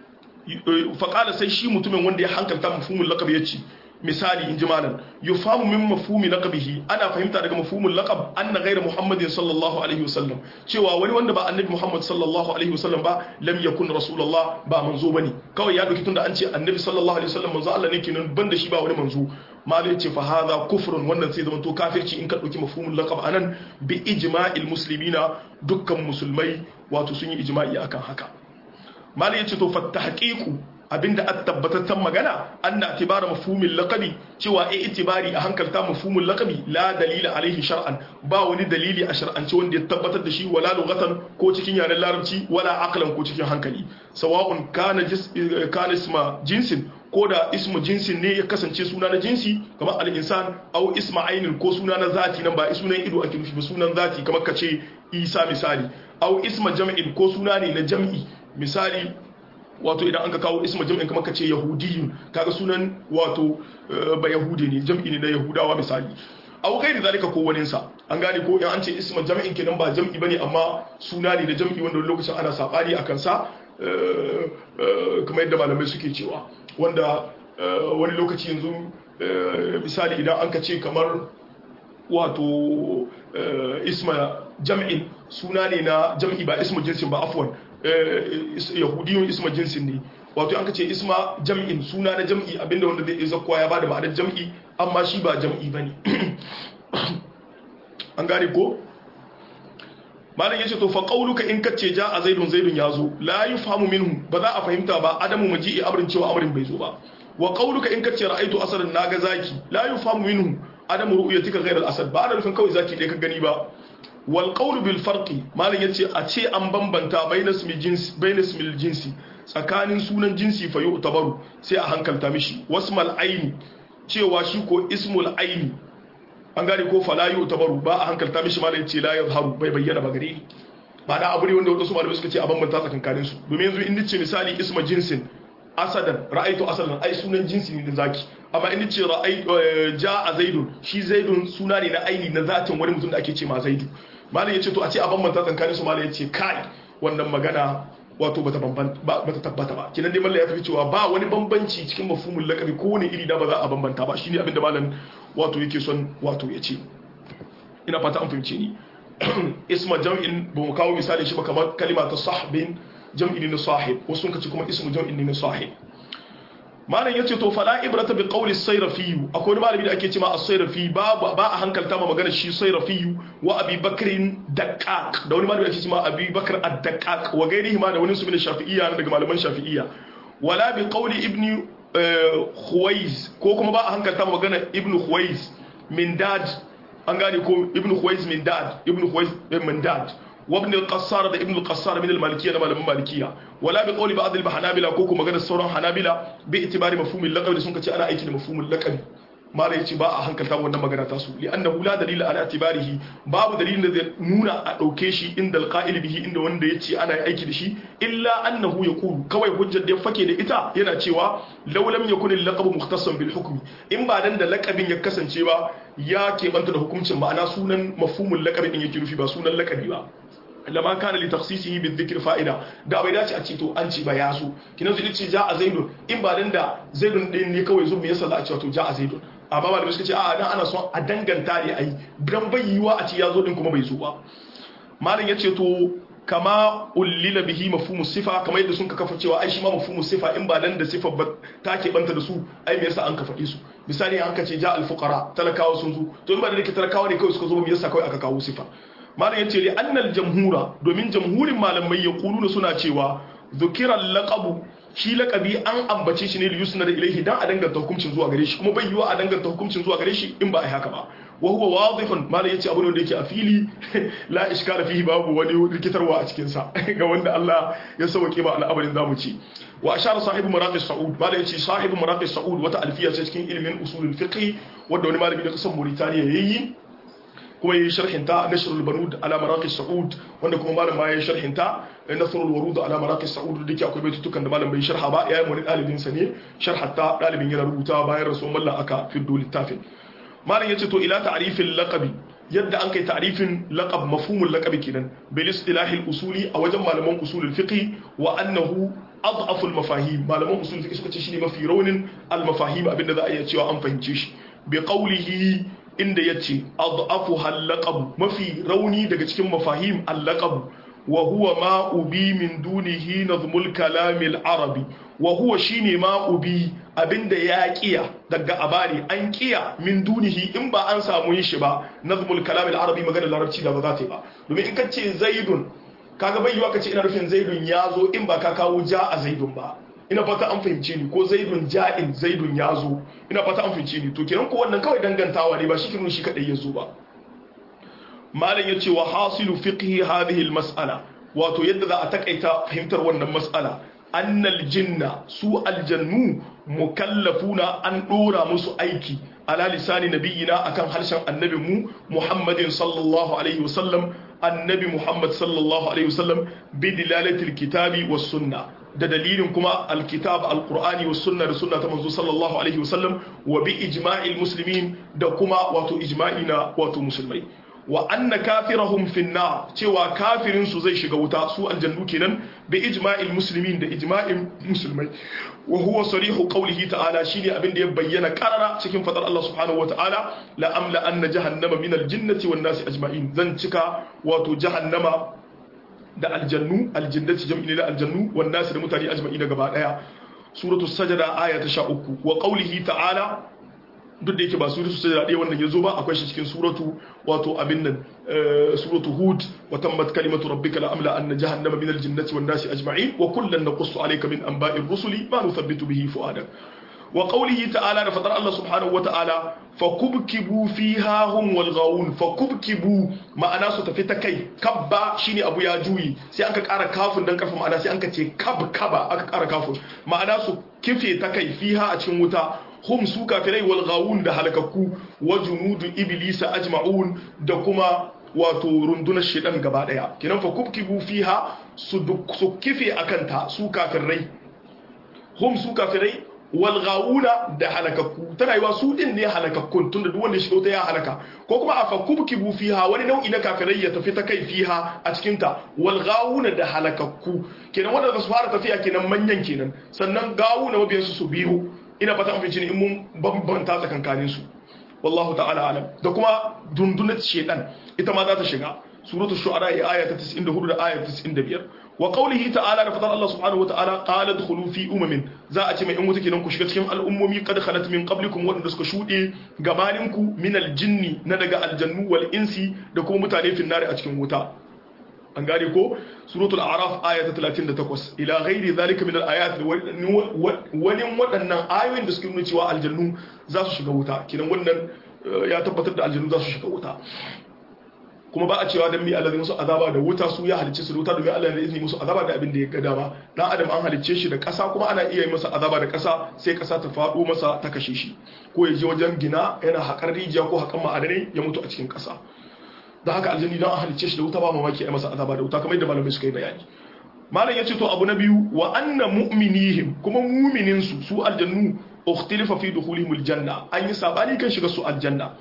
fa qala sai shi mutumin wanda ya hankalta mafhumul laqabi yace misali in ji malam yufamu min mafhumi laqabihi ana fahimta daga mafhumul laqab anna ghayra muhammadin sallallahu alaihi wasallam cewa wani wanda ba annabi muhammad sallallahu alaihi wasallam ba lam yakun rasulullah ba manzo bane kawai ya dauki tunda an ce annabi sallallahu alaihi wasallam manzo Allah ne kenan banda shi ba wani manzo malam yace fa hadha kufrun wannan sai zaman to kafirci in ka dauki mafhumul laqab anan bi ijma'il muslimina dukkan musulmai wato sun yi ijma'i akan haka malam yace to fa tahqiqu abinda a tabbatattun magana anna itibara mafhumul laqabi cewa ai itibari a hankalta mafhumul laqabi la dalila alaihi shar'an ba wani dalili a shar'ance wanda ya tabbatar da shi wala lughatan ko cikin yaren larabci wala aqlan ko cikin hankali sawa'un kana kana isma jinsin ko da ismu jinsin ne ya kasance suna na jinsi kamar al-insan aw isma ainin ko suna na zati nan ba sunan ido ake nufi ba sunan zati kamar kace isa misali aw isma jam'in ko suna ne na jam'i misali wato idan an ka kawo isma jam'in kamar ka ce yahudiyun kaga sunan wato ba yahudi ne jam'i ne na yahudawa misali aw kai da zalika ko wani sa an gane ko in an ce isma jam'in kenan ba jam'i bane amma suna ne da jam'i wanda lokacin ana sabani akan sa kamar yadda malamai suke cewa wanda wani lokaci yanzu misali idan an ka ce kamar wato isma jam'in suna ne na jam'i ba ismu jinsin ba afwan yahudiyun isma jinsin ne wato an kace isma jam'in suna na jam'i abinda wanda zai zakwa ya bada ma'anar jam'i amma shi ba jam'i bane an gane ko malam yace to fa qauluka in kace ja a zaidun zaidun yazo la yufhamu minhu ba za a fahimta ba adamu maji'i amrin cewa amrin bai zo ba wa qawluka in kace ra'aytu asadan naga zaki la yufamu minhu adamu ru'yatika ghayra al-asad ba ana nufin kawai zaki dai ka gani ba wal qawlu bil farqi malin yace a ce an bambanta bainas mi jinsi bainas mil jinsi tsakanin sunan jinsi fa yu'tabaru sai a hankalta mishi wasmal aini cewa shi ko ismul aini an gane ko fala yu'tabaru ba a hankalta mishi malin yace la yazharu bai bayyana ba gare ni ba da abu ne wanda wasu malamai suka ce a bambanta tsakankanin su domin yanzu in nace misali isma jinsin asadan ra'aitu asadan ai sunan jinsi ne da zaki amma in nace ra'ai ja'a zaidun shi zaidun suna ne na aini na zatin wani mutum da ake ce ma zaidu malam yace to a ce a bambanta tsakankanin su malam yace kai wannan magana wato bata bambanta bata tabbata ba kinan dai mallam ya tafi cewa ba wani bambanci cikin mafhumul laqabi ko wani iri da ba za a bambanta ba shine abinda malam wato yake son wato yace ina fata an fahimce ni isma jam'in ba mu kawo misali shi ba kamar kalima ta sahbin jam'i ne sahib wasu sun kace kuma ismu jam'in ne sahib malam yace to fala ibrata bi qawli as-sayrafi akwai wani malami da ake cewa as-sayrafi ba ba a hankalta ma magana shi sayrafi wa abi bakrin daqqaq da wani malami da ake cewa abi bakr ad-daqqaq wa gairihi ma da wani su min shafi'iyya daga malaman shafi'iyya wala bi qawli ibni khuwais ko kuma ba a hankalta ma magana ibnu khuwais min dad an gane ko ibn Khuwais min dad ibn Khuwais min dad wa ibn al-Qassar da ibn al-Qassar min al-Malikiyya da malaman Malikiyya wala bi qawli ba'd al-Hanabila ko kuma maganar sauran Hanabila bi itibari mafhumil laqab da sun kace ana aiki da mafhumul laqab mala yace ba a hankalta wannan magana ta su li'annahu la dalila ala itibarihi babu dalilin da zai nuna a dauke shi inda al-qa'il bihi inda wanda yace ana aiki da shi illa annahu yaqulu kawai hujjar da ya fake da ita yana cewa law lam yakun al-laqab mukhtassan bil hukmi in ba dan da laqabin ya kasance ba ya keɓanta da hukuncin ma'ana sunan mafhumul laqabi din yake rufi ba sunan laqabi ba lama kana li takhsisihi bi dhikr fa'ida da bai dace a ce to an ce ba ya so kinan su ce ja'a zaidun in ba dan da zaidun din ne kawai zo me yasa za a ce to ja'a zaidun amma malamai suka ce a dan ana son a danganta ne ai dan bai yiwa a ce ya zo din kuma bai zo ba malam yace to kama ullila bihi mafhumu sifa kamar yadda sun ka kafa cewa ai shi ma mafhumu sifa in ba dan da sifar ba ta ke banta da su ai me yasa an ka faɗi su misali an ka ce ja al fuqara talakawa sun zo to in ba da dake talakawa ne kawai suka zo me yasa kawai aka kawo sifa malam yace li annal jamhura domin jamhurin malamai ya kuluna suna cewa dhukira al laqabu shi laqabi an ambace shi ne li yusna da ilaihi dan a danganta hukuncin zuwa gare shi kuma bai yiwa a danganta hukuncin zuwa gare shi in ba ai haka ba wa huwa wadihun malam yace abu ne da yake a fili la iskara fihi babu wani rikitarwa a cikin sa ga wanda Allah ya sauke ba al'amarin zamu ci wa ashara sahibu maraqis saud malam yace sahibu maraqis saud wata alfiya ce cikin ilimin usulul fiqh wanda wani malami da kasar Mauritania yayi kuma yayi sharhin ta nashrul banud ala maraqis saud wanda kuma malam ma yayi sharhin ta nasrul warud ala maraqis saud da yake akwai baitutukan da malam bai sharha ba yayin wani dalibin sa ne sharhatta dalibin yana rubuta bayan rasul mallan aka fiddo littafin malam yace to ila ta'rifil laqabi yadda an kai ta'rifin laqab mafhumul laqabi kenan bil istilahi al usuli a wajen malaman usulul fiqh wa annahu adhafu al mafahim malaman usulul fiqh suka ce shine mafi raunin al mafahim abinda za a iya cewa an fahimce shi bi qawlihi inda yace adhafu al laqab mafi rauni daga cikin mafahim al laqab wa huwa ma ubi min dunihi nazmul kalam al arabi wa huwa shine ma ubi abinda ya kiya daga abari an kiya min dunihi in ba an samu yin shi ba nazmul kalam al-arabi magana larabci da ba za ta yi ba domin in ka ce zaidun kaga bai yiwa ka ce ina rufin zaidun ya zo in ba ka kawo ja a zaidun ba ina fata an fahimce ni ko zaidun ja'in zaidun ya zo ina fata an fahimce ni to kenan ko wannan kawai dangantawa ne ba shi kin shi kadai ya zo ba malam yace wa hasilu fiqhi hadhihi al-mas'ala wato yadda za a takaita fahimtar wannan mas'ala annal jinna su aljannu mukallafuna an dora musu aiki ala lisani nabiyina akan harshen annabinmu Muhammadin sallallahu alaihi wasallam annabi Muhammad sallallahu alaihi wasallam bi dilalatil kitabi was sunna da dalilin kuma alkitab alqur'ani was sunna da sunna ta manzo sallallahu alaihi wasallam wa bi ijma'il muslimin da kuma wato ijma'i na wato musulmai wa anna kafirahum fi an-nar cewa kafirin su zai shiga wuta su aljannu kenan bi ijma'il muslimin da ijma'in musulmai wa huwa sarihu qawlihi ta'ala shine abin da ya bayyana karara cikin fadar Allah subhanahu wa ta'ala la amla anna jahannama min al-jinnati wan nasi ajma'in zan cika wato jahannama da aljannu aljinnati jam'i da aljannu wan nasi da mutane ajma'in gaba daya suratu sajda aya ta sha uku wa qawlihi ta'ala duk da yake ba suratu sajda ɗaya wannan yazo ba akwai shi cikin suratu wato abin nan suratu hud wa tammat kalimatu rabbika la amla anna jahannama min al-jinnati wan nasi ajma'in wa kullan naqussu alayka min anba'ir rusuli ma nuthabbitu bihi fu'adak wa qawlihi ta'ala da fadar Allah subhanahu wa ta'ala fakubkibu fiha hum wal ghawun fakubkibu ma'ana su tafi ta kai kabba shine abu ya juyi sai aka ƙara kafin dan karfa ma'ana sai aka ce kab kaba aka ƙara kafin ma'ana su kife ta kai fiha a cikin wuta hum su kafirai wal ghawun da halakakku wa junudu iblisa ajma'un da kuma wato rundunar shedan gaba daya kinan fakubkibu fiha su su kife akan ta su kafirai hum su kafirai walgawuna da halakakku tana yiwa su din ne halakakkun tunda duk wanda ya shiga wuta ya halaka ko kuma a fakubkibu fiha wani nau'i na kafirai ya tafi ta kai fiha a cikin ta walgawuna da halakakku kenan wanda za su fara tafiya kenan manyan kenan sannan gawuna mabiyan su su biyu ina fata an fice ne in mun bambanta tsakankanin su wallahu ta'ala alam da kuma dundunat shedan ita ma za ta shiga suratul shu'ara aya ta tis'in da hudu da aya ta tis'in da biyar wa qawlihi ta'ala da fadar Allah subhanahu wa ta'ala qala dkhulu fi umamin za a ce mai in wuta kenan ku shiga cikin al'ummomi kad khalat min qablikum wadanda suka shude gabaninku min aljinni na daga aljannu wal insi da kuma mutane fin nari a cikin wuta an gane ko suratul a'raf aya ta talatin da takwas ila ghairi zalika min al-ayat wani wadannan ayoyin da suke nuna cewa aljannu za su shiga wuta kenan wannan ya tabbatar da aljannu za su shiga wuta kuma ba a cewa dan mi Allah zai musu azaba da wuta su ya halicce su da wuta domin Allah ne zai musu azaba da abin da ya ga dama dan adam an halicce shi da ƙasa kuma ana iya yi masa azaba da ƙasa sai ƙasa ta faɗo masa ta kashe shi ko ya je wajen gina yana haƙar rijiya ko haƙan ma'adanai ya mutu a cikin ƙasa da haka aljanni dan an halicce shi da wuta ba mamaki a masa azaba da wuta kamar yadda malamai suka yi bayani malam ya ce to abu na biyu wa anna mu'minihim kuma mu'minin su su aljannu ukhtilifa fi dukhulihim aljanna an yi sabani kan shiga su aljanna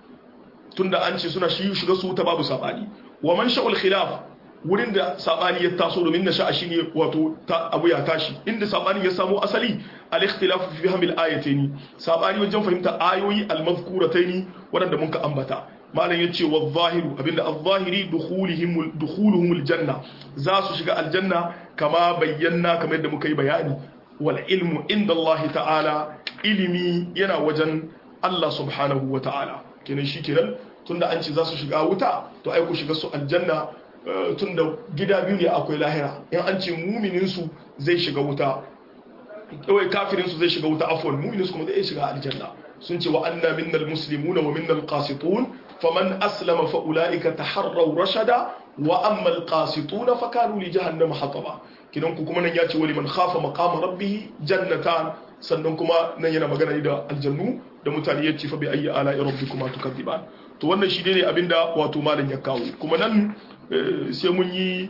tunda an ce suna shi shiga su ta babu sabani wa man sha'ul khilaf wurin da sabani ya taso domin na sha'a shine wato abu ya tashi inda sabani ya samu asali al ikhtilaf fi fahmil ayataini sabani wajen fahimta ayoyi al mazkurataini wadanda mun ka ambata malam yace wa zahiru abinda al-zahiri dukhulihim dukhuluhum al-janna za su shiga aljanna kama bayyana kamar yadda muka yi bayani wal ilmu inda Allah ta'ala ilimi yana wajen Allah subhanahu wa ta'ala kenan shi kenan tunda an ce za su shiga wuta to ai ku shiga su aljanna tunda gida biyu ne akwai lahira in an ce muminin su zai shiga wuta kawai kafirin su zai shiga wuta afwan muminin su kuma zai shiga aljanna sun ce wa anna minnal muslimuna wa minnal qasitun faman aslama fa ulaika taharraw rashada wa amma al qasituna fa kanu li jahannama hataba kidan ku kuma nan ya ce wali man khafa maqama rabbih jannatan sannan kuma nan yana magana ne da aljannu da mutane yace fa bi ayyi ala rabbikuma tukadiban to wannan shi ne abinda wato malam ya kawo kuma nan sai mun yi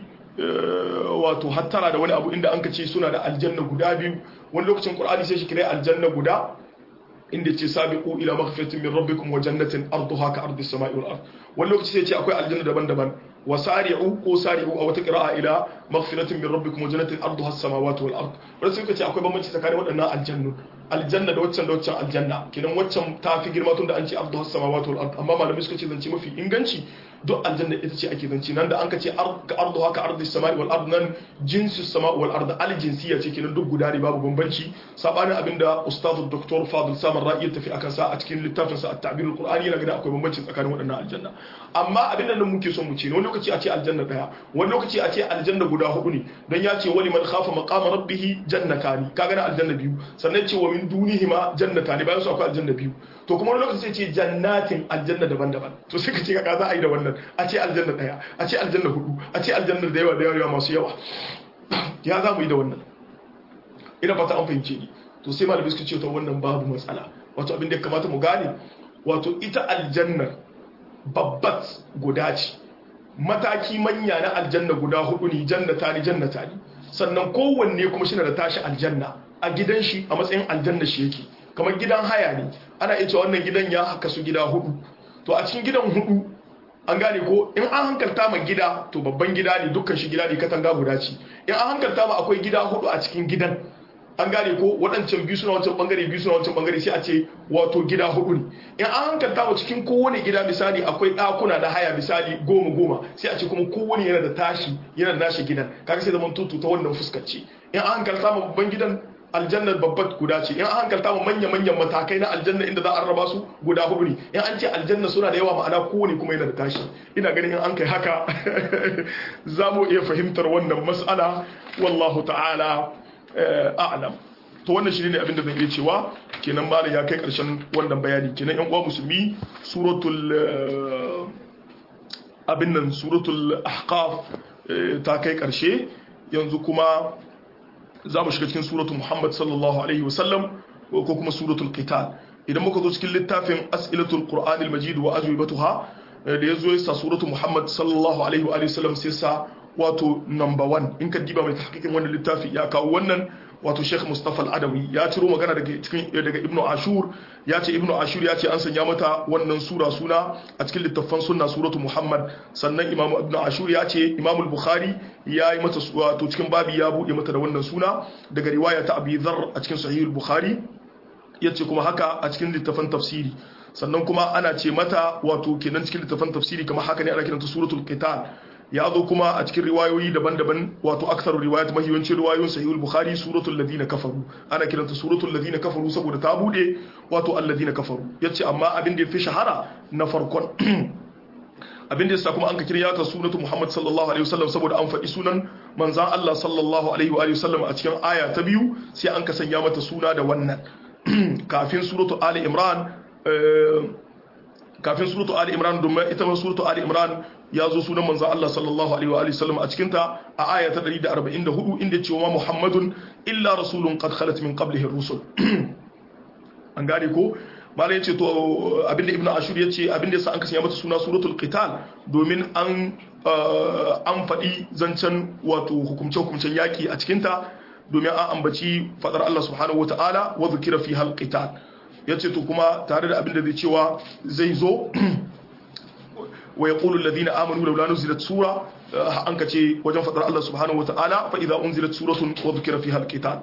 wato hattara da wani abu inda an kace suna da aljanna guda biyu wani lokacin qur'ani sai shi kire aljanna guda inda ce sabiqu ila maghfiratin min rabbikum wa jannatin arduha ka ardis samai wal ard wani lokaci sai ce akwai aljanna daban-daban wasari'u ko sari'u a wata qira'a ila maghfiratin min rabbikum wa jannatin arduha as-samawati wal ard wanda suka ce akwai bambanci tsakanin waɗannan aljannu aljanna da waccan da waccan aljanna kidan waccan ta fi girma tun da an ce arduha as-samawati wal ard amma malamai suka ce zance mafi inganci duk aljanna ita ce ake zance nan da an ka ce arduha ka ardis samai wal ard nan jinsu samai wal ard al jinsiya ce kidan duk guda ne babu bambanci sabanin abinda ustadu doktor Fadil Samar Ra'i ya tafi akan sa a cikin littafin sa at-ta'bir al-qur'ani yana ga akwai bambanci tsakanin waɗannan aljanna amma abinda nan muke son mu ce wani lokaci a ce aljanna daya wani lokaci a ce aljanna guda hudu ne dan ya ce wali man khafa maqama rabbih jannatani kaga na aljanna biyu sannan ce wa min dunihima jannatani bayan su akwai aljanna biyu to kuma wani lokaci sai ce jannatin aljanna daban-daban to sai ka ce ka za a yi da wannan a ce aljanna daya a ce aljanna hudu a ce aljanna da yawa da yawa masu yawa ya za mu yi da wannan ina fata an fahimce ni to sai malabi suka ce to wannan babu matsala wato abin da ya kamata mu gane wato ita aljannar babbat guda ce mataki manya na aljanna guda hudu ne jannata ne jannata ne sannan kowanne kuma shi da tashi aljanna a gidan shi a matsayin aljanna shi yake kamar gidan haya ne ana iya cewa wannan gidan ya haka su gida hudu to a cikin gidan hudu an gane ko in an hankalta ma gida to babban gida ne dukkan shi gida ne katanga guda ce in an hankalta ma akwai gida hudu a cikin gidan an gane ko waɗancan biyu suna wancan bangare biyu suna wancan bangare sai a ce wato gida hudu ne in an hankalta wa cikin kowane gida misali akwai ɗakuna na haya misali goma goma sai a ce kuma kowane yana da tashi yana da nashi gidan kaga sai zaman tutu ta wannan fuskar ce in an hankalta ma babban gidan aljannar babbat guda ce in an hankalta ma manya manyan matakai na aljanna inda za a raba su guda hudu ne in an ce aljanna suna da yawa ma'ana kowane kuma yana da tashi ina ganin in an kai haka za mu iya fahimtar wannan mas'ala wallahu ta'ala a'lam to wannan shi ne abin da zan iya cewa kenan malam ya kai karshen wannan bayani kenan yan uwa musulmi suratul abin nan suratul ahqaf ta kai karshe yanzu kuma za mu shiga cikin suratul muhammad sallallahu alaihi wasallam ko kuma suratul qital idan muka zo cikin littafin as'ilatul qur'anil majid wa ajwibatuha da yazo yasa suratul muhammad sallallahu alaihi wa sallam sai sa wato number one in ka diba mai tahqiqin wannan littafi ya kawo wannan wato Sheikh Mustafa Al-Adawi ya ciro magana daga cikin daga Ibn Ashur ya ce Ibn Ashur ya ce an sanya mata wannan sura suna a cikin littafan sunna suratu Muhammad sannan Imam Ibn Ashur ya ce Imam Al-Bukhari ya yi mata wato cikin babi ya bude mata da wannan suna daga riwaya ta Abi Dharr a cikin Sahih Al-Bukhari yace kuma haka a cikin littafan tafsiri sannan kuma ana ce mata wato kenan cikin littafan tafsiri kamar haka ne ana kiranta suratul qital ya zo kuma a cikin riwayoyi daban-daban wato aksaru riwayat mahiyancin riwayoyin sahihul bukhari suratul ladina kafaru ana kiranta suratul ladina kafaru saboda ta bude wato alladina kafaru yace amma abin da yafi shahara na farkon abin da yasa kuma an ka kirya ta suratu muhammad sallallahu alaihi wasallam saboda an faɗi sunan manzon Allah sallallahu alaihi wa sallam a cikin aya ta biyu sai an ka sanya mata suna da wannan kafin suratu ali imran kafin suratu ali imran domin ita ma suratu ali imran ya zo sunan manzo Allah sallallahu alaihi wa alihi sallam a cikin ta a aya ta ɗari da arba'in da hudu inda cewa Muhammadun illa rasulun qad khalat min qablihi ar-rusul an gane ko malai yace to abinda ibnu ashur yace abinda yasa an kasanya mata suna suratul qital domin an an fadi zancen wato hukumce hukumcen yaki a cikin ta domin an ambaci fadar Allah subhanahu wataala wa dhukira fiha al-qital yace to kuma tare da abinda zai cewa zai zo ويقول الذين آمنوا لولا نزلت سورة أنك تي وجن فضل الله سبحانه وتعالى فإذا أنزلت سورة وذكر فيها القتال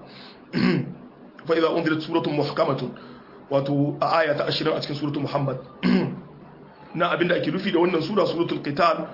فإذا أنزلت سورة محكمة وتو آية أشرين أتكن سورة محمد na abinda ake nufi da wannan sura suratul qital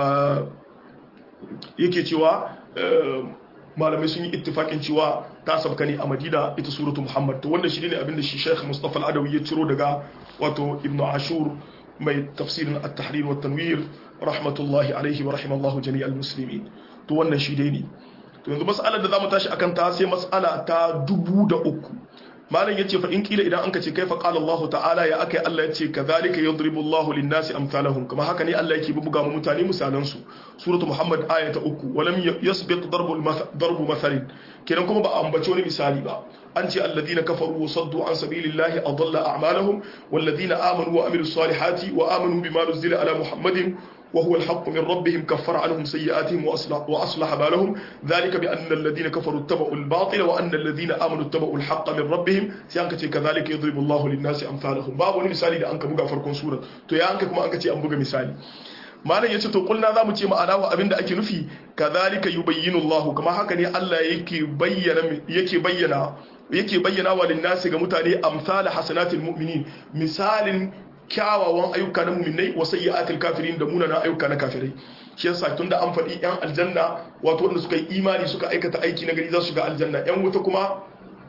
yake cewa malamai sun yi ittifakin cewa ta sabka ne a Madina ita suratul Muhammad to wannan shi ne abinda shi Sheikh Mustafa Al-Adawi ya ciro daga wato Ibn Ashur mai tafsirin at-tahrir wa tanwir rahmatullahi alaihi wa rahimallahu jami'al muslimin to wannan shi dai ne to yanzu mas'alar da zamu tashi akan ta sai mas'ala ta dubu da uku malam yace fa in kila idan anka ce kaifa qala Allah ta'ala ya akai Allah yace kadhalika yadribu Allah lin-nasi amsalahum kuma haka ne Allah yake buga mu mutane misalan su suratu Muhammad aya ta uku walam yasbiq darbu darbu mathalin kenan kuma ba ambace wani misali ba an ce alladhina kafaru wa saddu an sabilillahi adalla a'malahum walladhina amanu wa amilus salihati wa amanu bima nuzila ala Muhammadin وهو الحق من ربهم كفر عنهم سيئاتهم وأصلح, وأصلح بالهم ذلك بأن الذين كفروا اتبعوا الباطل وأن الذين آمنوا اتبعوا الحق من ربهم سيانك كذلك يضرب الله للناس أمثالهم باب مثالي da anka buga farkon sura to ya anka kuma anka ce an buga misali malam yace to kulna zamu ce ma'ana wa abinda ake nufi kadhalika yubayyinu Allah kuma haka ne Allah yake bayyana yake bayyana yake bayyana wa linnasi ga mutane amsal hasanatil mu'minin misalin kyawawan ayyuka na mu'minai wa sayyi'atil kafirin da munana ayyuka na kafirai shi yasa tunda an faɗi yan aljanna wato wanda suka yi imani suka aikata aiki na gari za su ga aljanna yan wuta kuma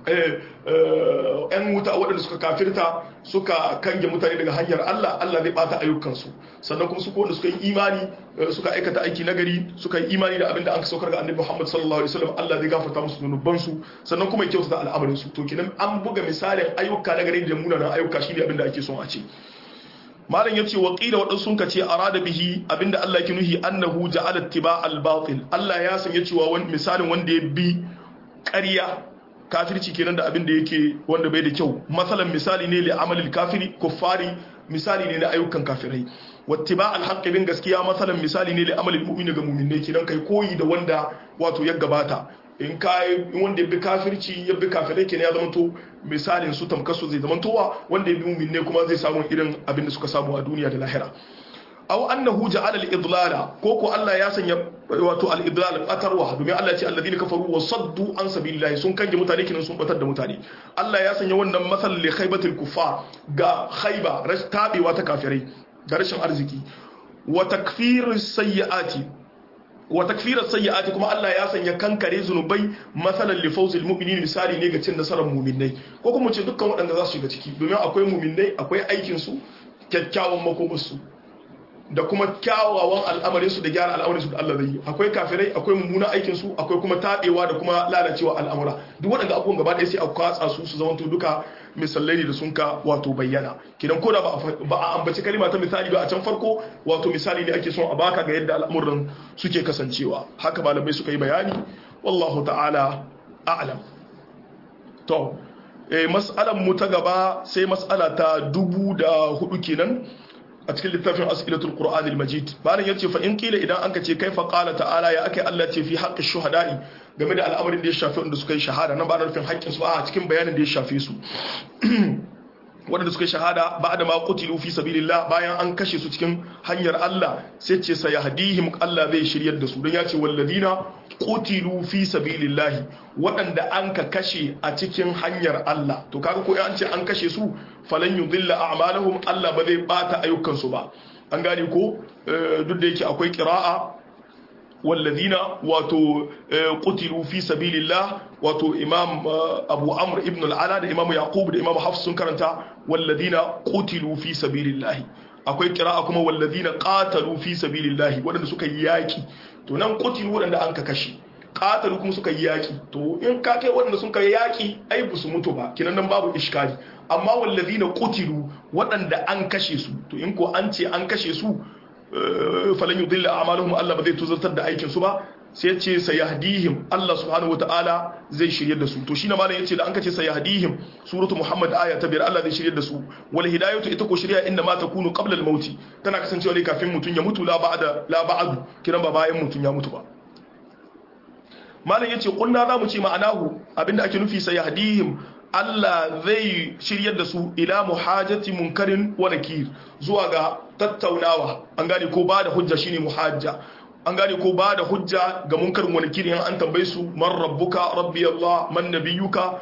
yan wuta waɗanda suka kafirta suka kange mutane daga hanyar Allah Allah zai bata ayyukansu sannan kuma su wanda suka yi imani suka aikata aiki na gari suka yi imani da abinda an saukar ga annabi Muhammad sallallahu alaihi wasallam Allah zai gafarta musu zunubansu sannan kuma ya kyautata al'amarin su to kinan an buga misalin ayyuka na gari da munanan ayyuka shine abinda ake son a ce malam yace wa qila wadansu sun kace arada bihi abinda Allah yake nuhi annahu ja'ala ittiba' al-batil Allah ya sanya cewa wani misalin wanda ya bi ƙarya kafirci kenan da abinda yake wanda bai da kyau masalan misali ne li amalil kafiri kuffari misali ne na ayyukan kafirai wattiba' al-haqq bin gaskiya masalan misali ne li amalil mu'mini ga mu'minai kenan kai koyi da wanda wato ya gabata in kai wanda ya bi kafirci ya bi kafirai kenan ya zama to misalin su tamkasu zai zama towa wanda ya bi mu'min ne kuma zai samu irin abin da suka samu a duniya da lahira aw annahu ja'ala al-idlala ko ko Allah ya sanya wato al-idlal qatarwa domin Allah ya ce alladhina kafaru wa saddu an sabilillahi sun kange mutane kinan sun batar da mutane Allah ya sanya wannan masal li khaybatil kuffar ga khayba rash tabewa ta kafirai da rashin arziki wa takfirus sayyiati wa takfirar sayyi'ati kuma Allah ya sanya kankare zunubai masalan li fawzil mu'minin misali ne ga cin nasarar mu'minai ko kuma ce dukkan waɗanda za su shiga ciki domin akwai mu'minai akwai aikin su kyakkyawan makomar su da kuma kyawawan al'amarin su da gyara al'amarin su da Allah zai yi akwai kafirai akwai mummunan aikin su akwai kuma tabewa da kuma lalacewa al'amura duk waɗanda abubuwan gaba ɗaya sai a kwatsa su su zamanto duka misalai ne da sun ka wato bayyana kidan ko da ba a ambaci kalima ta misali ba a can farko wato misali ne ake son a baka ga yadda al'amuran suke kasancewa haka malamai suka yi bayani wallahu ta'ala a'lam to eh mas'alan mu ta gaba sai mas'ala ta dubu da hudu kenan a cikin littafin as'ilatul qur'an al-majid bayan yace fa in kila idan anka ce kaifa qala ta'ala ya akai Allah ce fi haqqi shuhada'i game da al'amarin da ya shafi wanda suka yi shahada nan ba da rufin haƙƙin su a cikin bayanin da ya shafe su wanda suka yi shahada ba'da ma qutilu fi sabilillah bayan an kashe su cikin hanyar Allah sai ce sayahdihim Allah zai shiryar da su dan yace walladina qutilu fi sabilillah waɗanda an ka kashe a cikin hanyar Allah to kaga ko an ce an kashe su falan yudilla a'malahum Allah ba zai bata ayyukan su ba an gane ko duk da yake akwai qira'a walladina wato qutilu fi sabilillah wato imam abu amr ibn al-ala da imam yaqub da imam hafs sun karanta walladina qutilu fi sabilillah akwai qira'a kuma walladina qatalu fi sabilillah wadanda suka yi yaki to nan qutilu wadanda an ka kashe qatalu kuma suka yi yaki to in ka kai wadanda suka yi yaki ai bu su mutu ba kinan nan babu iskali amma walladina qutilu wadanda an kashe su to in ko an ce an kashe su falan yudilla a'maluhum Allah ba zai tuzartar da aikin su ba sai yace sayahdihim Allah subhanahu wataala zai shirye da su to shine malam yace da an kace sayahdihim suratu muhammad aya ta biyar Allah zai shirye da su wal hidayatu ita ko shirya inda ma takunu qabla al maut tana kasancewa ne kafin mutun ya mutu la ba'da la ba'du kiran ba bayan mutun ya mutu ba malam yace kunna zamu ce ma'anahu abinda ake nufi sayahdihim Allah zai shiryar da su ila muhajati munkarin wa nakir zuwa ga tattaunawa an gane ko ba da hujja shine muhajja an gane ko ba da hujja ga munkarin wa nakir an tambaye su man rabbuka rabbi Allah man nabiyuka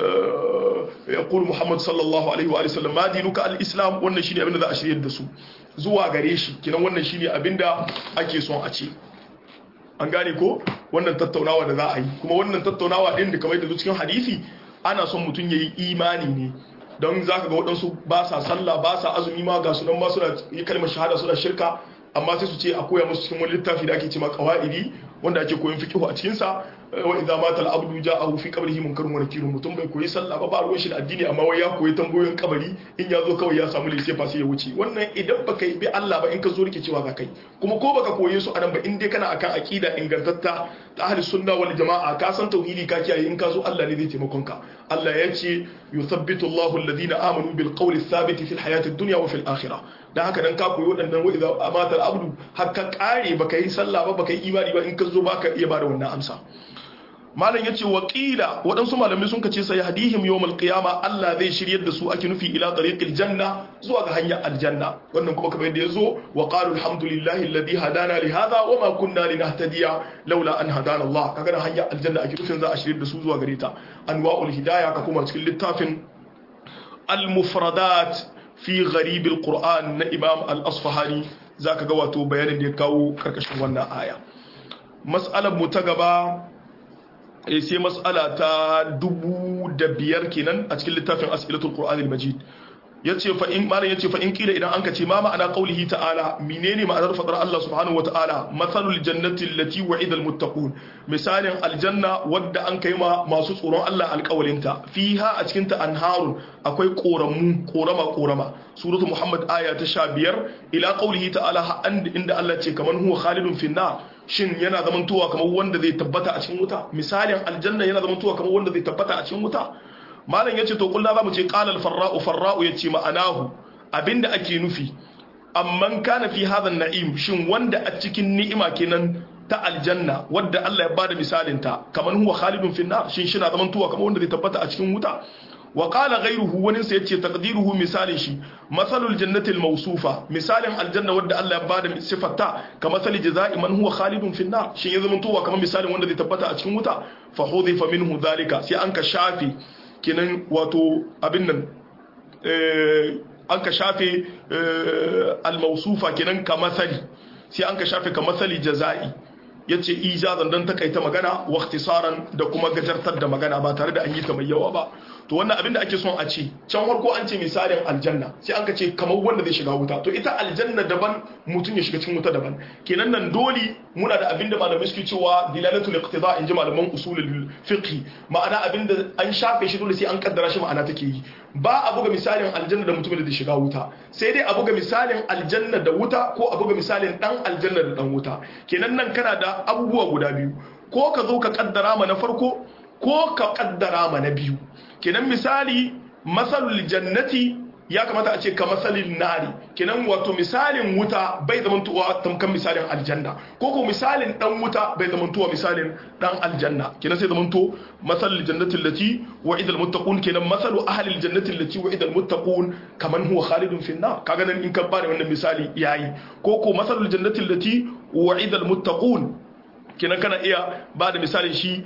yaqul Muhammad sallallahu alaihi wa sallam ma dinuka al-islam wannan shine abinda za a shiryar da su zuwa gare shi kinan wannan shine abinda ake son a ce an gane ko wannan tattaunawa da za a yi kuma wannan tattaunawa din da kamar da cikin hadisi ana son mutum ya yi imani ne don za ka ga waɗansu ba sa sallah ba sa azumi ma ga sunan ba suna yi kalmar shahada suna shirka amma sai su ce a koya musu cikin wani littafi da ake ce ma qawaidi wanda ake koyon fiqh a cikin sa wa idza mata al-abdu ja'ahu fi qabrihi munkarun wa nakirun mutum bai koyi sallah ba ba ruwan shi da addini amma wai ya koyi tambayoyin kabari in ya zo kawai ya samu lise fa sai ya wuce wannan idan baka yi bi Allah ba in ka zo rike cewa za kai kuma ko baka koye su anan ba in dai kana akan aqida ingantatta ta ahli sunna wal jamaa ka san tauhidi ka kiyaye in ka zo Allah ne zai taimakon ka Allah ya ce yuthabbitu Allahu alladhina amanu bil qawli thabit fil hayati ad-dunya wa fil akhirah dan haka dan ka koyi wadannan wa idza amata al-abdu hakka kare baka yi sallah ba baka yi imani ba in ka zo baka iya bada wannan amsa malam yace waqila wadansu malamai sun kace sai hadihim yawmal qiyama Allah zai shiryar da su ake nufi ila tariqil janna zuwa ga hanyar aljanna wannan kuma kamar yadda yazo wa qalu alhamdulillahi alladhi hadana li hadha wa ma kunna linahtadiya laula an hadana Allah kaga hanyar aljanna ake nufin za a shiryar da su zuwa gare ta anwa'ul hidayah ka kuma cikin littafin al-mufradat fi gharib al-Qur'an na Imam al-Asfahani zaka ga wato bayanin da ya kawo karkashin wannan aya mas'alar mu ta gaba sai mas'ala ta dubu da biyar kenan a cikin littafin as'ilatul qur'anil majid yace fa in malan yace fa in kila idan anka ce ma ma'ana qaulihi ta'ala menene ma'anar fadar Allah subhanahu wata'ala mathalul jannati allati wa'ida almuttaqun misalin aljanna wadda an kai ma masu tsoron Allah alƙawalinta fiha a cikin ta anharun akwai koramu korama korama suratu muhammad aya ta sha biyar ila qaulihi ta'ala inda Allah ce kaman huwa khalidun finna shin yana zamantowa kamar wanda zai tabbata a cikin wuta misalin aljanna yana zamantowa kamar wanda zai tabbata a cikin wuta malam yace to kullu zamu ce qala al-farra'u farra'u yace ma'anahu abinda ake nufi amman kana fi hadha an-na'im shin wanda a cikin ni'ima kenan ta aljanna wadda Allah ya bada misalin ta kaman huwa khalidun fi an-nar shin shina zamantowa kamar wanda zai tabbata a cikin wuta wa qala ghayruhu wani sai yace taqdiruhu misalin shi masalul jannati al-mawsufa misalin aljanna wadda Allah ya bada sifarta kama sali jazaa'i man huwa khalidun fi an-nar shin ya zamantowa kamar misalin wanda zai tabbata a cikin wuta fa hudifa minhu dhalika sai an ka shafi kenan wato abin nan an ka shafe al-mawsufa kenan ka masali sai an ka shafe ka masali jaza'i yace ijazan dan takaita magana wa ikhtisaran da kuma gajartar da magana ba tare da an yi ta mai yawa ba to wannan abin da ake son a ce can farko an ce misalin aljanna sai an ka ce kamar wanda zai shiga wuta to ita aljanna daban mutum ya shiga cikin wuta daban kenan nan dole muna da abin da malamai suke cewa dilalatul iqtida in ji malaman usulul fiqh ma'ana abin da an shafe shi dole sai an kaddara shi ma'ana take yi ba a buga misalin aljanna da mutumin da zai shiga wuta sai dai a buga misalin aljanna da wuta ko a buga misalin dan aljanna da dan wuta kenan nan kana da abubuwa guda biyu ko ka zo ka kaddara ma na farko ko ka kaddara ma na biyu kenan misali masalul jannati ya kamata a ce ka masalin nari kenan wato misalin wuta bai zamantowa tamkan misalin aljanna ko ko misalin dan wuta bai zamantowa misalin dan aljanna kenan sai zamanto masalul jannati allati wa'ida almuttaqun kenan masalu ahli aljannati allati wa'ida almuttaqun kaman huwa khalidun fi an-nar kaga nan in ka bada wannan misali yayi ko ko masalul jannati allati wa'ida almuttaqun kenan kana iya bada misalin shi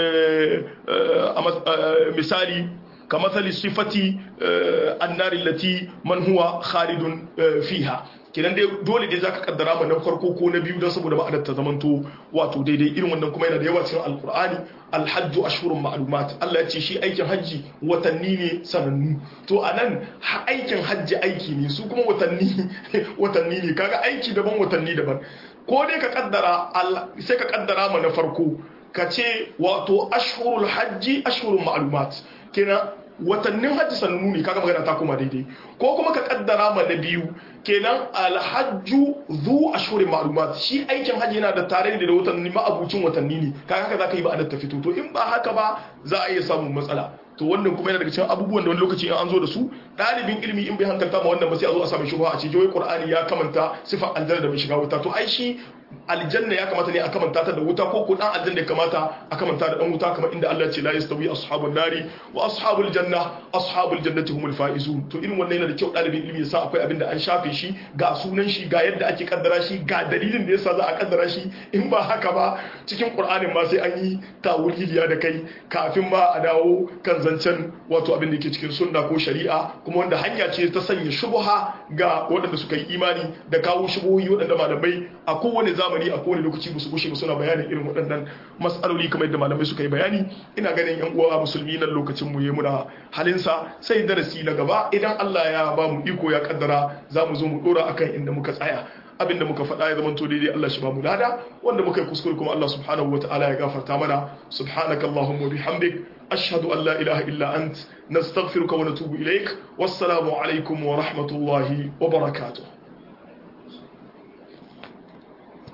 misali كمثل صفة النار التي من هو خالد فيها kenan dai dole dai zaka kaddara ma na farko ko na biyu don saboda ma'anar ta zamanto wato daidai irin wannan kuma yana da yawa cikin alqur'ani alhajju ashhurun ma'lumat Allah ya ce shi aikin hajji watanni ne sanannu to anan aikin hajji aiki ne su kuma watanni watanni ne kaga aiki daban watanni daban ko dai ka kaddara sai ka kaddara ma na farko ka ce wato ashhurul hajji ashhurun ma'lumat kenan watannin hajji sannu ne kaga magana ta koma daidai ko kuma ka kaddara ma na biyu kenan alhajju zu ashhurin ma'lumat shi aikin hajji yana da tare da watanni ma'abucin watanni ne kaga haka zaka yi ba ta fito to in ba haka ba za a iya samun matsala to wannan kuma yana daga cikin abubuwan da wani lokaci in an zo da su dalibin ilimi in bai hankalta ma wannan ba sai a zo a samu shubha a ce jawai qur'ani ya kamanta sifar aljanna da bai shiga wuta to ai shi aljanna ya kamata ne a kamanta ta da wuta ko ko dan aljanna ya kamata a kamanta da dan wuta kamar inda Allah ya ce la yastawi ashabun nari wa ashabul janna ashabul jannati humul faizun to irin wannan yana da kyau dalibin ilimi ya sa akwai abin da an shafe shi ga sunan shi ga yadda ake kaddara shi ga dalilin da yasa za a kaddara shi in ba haka ba cikin qur'anin ma sai an yi tawiliya da kai kafin ma a dawo kan zancen wato abin da yake cikin sunna ko shari'a kuma wanda hanya ce ta sanya shubha ga waɗanda suka yi imani da kawo shubuhi waɗanda malamai a kowane zamani a kowane lokaci musu gushe ba suna bayanin irin waɗannan matsaloli kamar yadda malamai suka yi bayani ina ganin yan uwa musulmi nan lokacin mu yayi muna halinsa sai darasi na gaba idan Allah ya ba mu iko ya kaddara za mu zo mu dora akan inda muka tsaya abinda muka faɗa ya zamanto daidai Allah shi ba mu lada wanda muka yi kuskure kuma Allah subhanahu wataala ya gafarta mana subhanakallahumma bihamdik ashhadu an la ilaha illa ant nastaghfiruka wa natubu ilaik wassalamu alaikum wa rahmatullahi wa barakatuh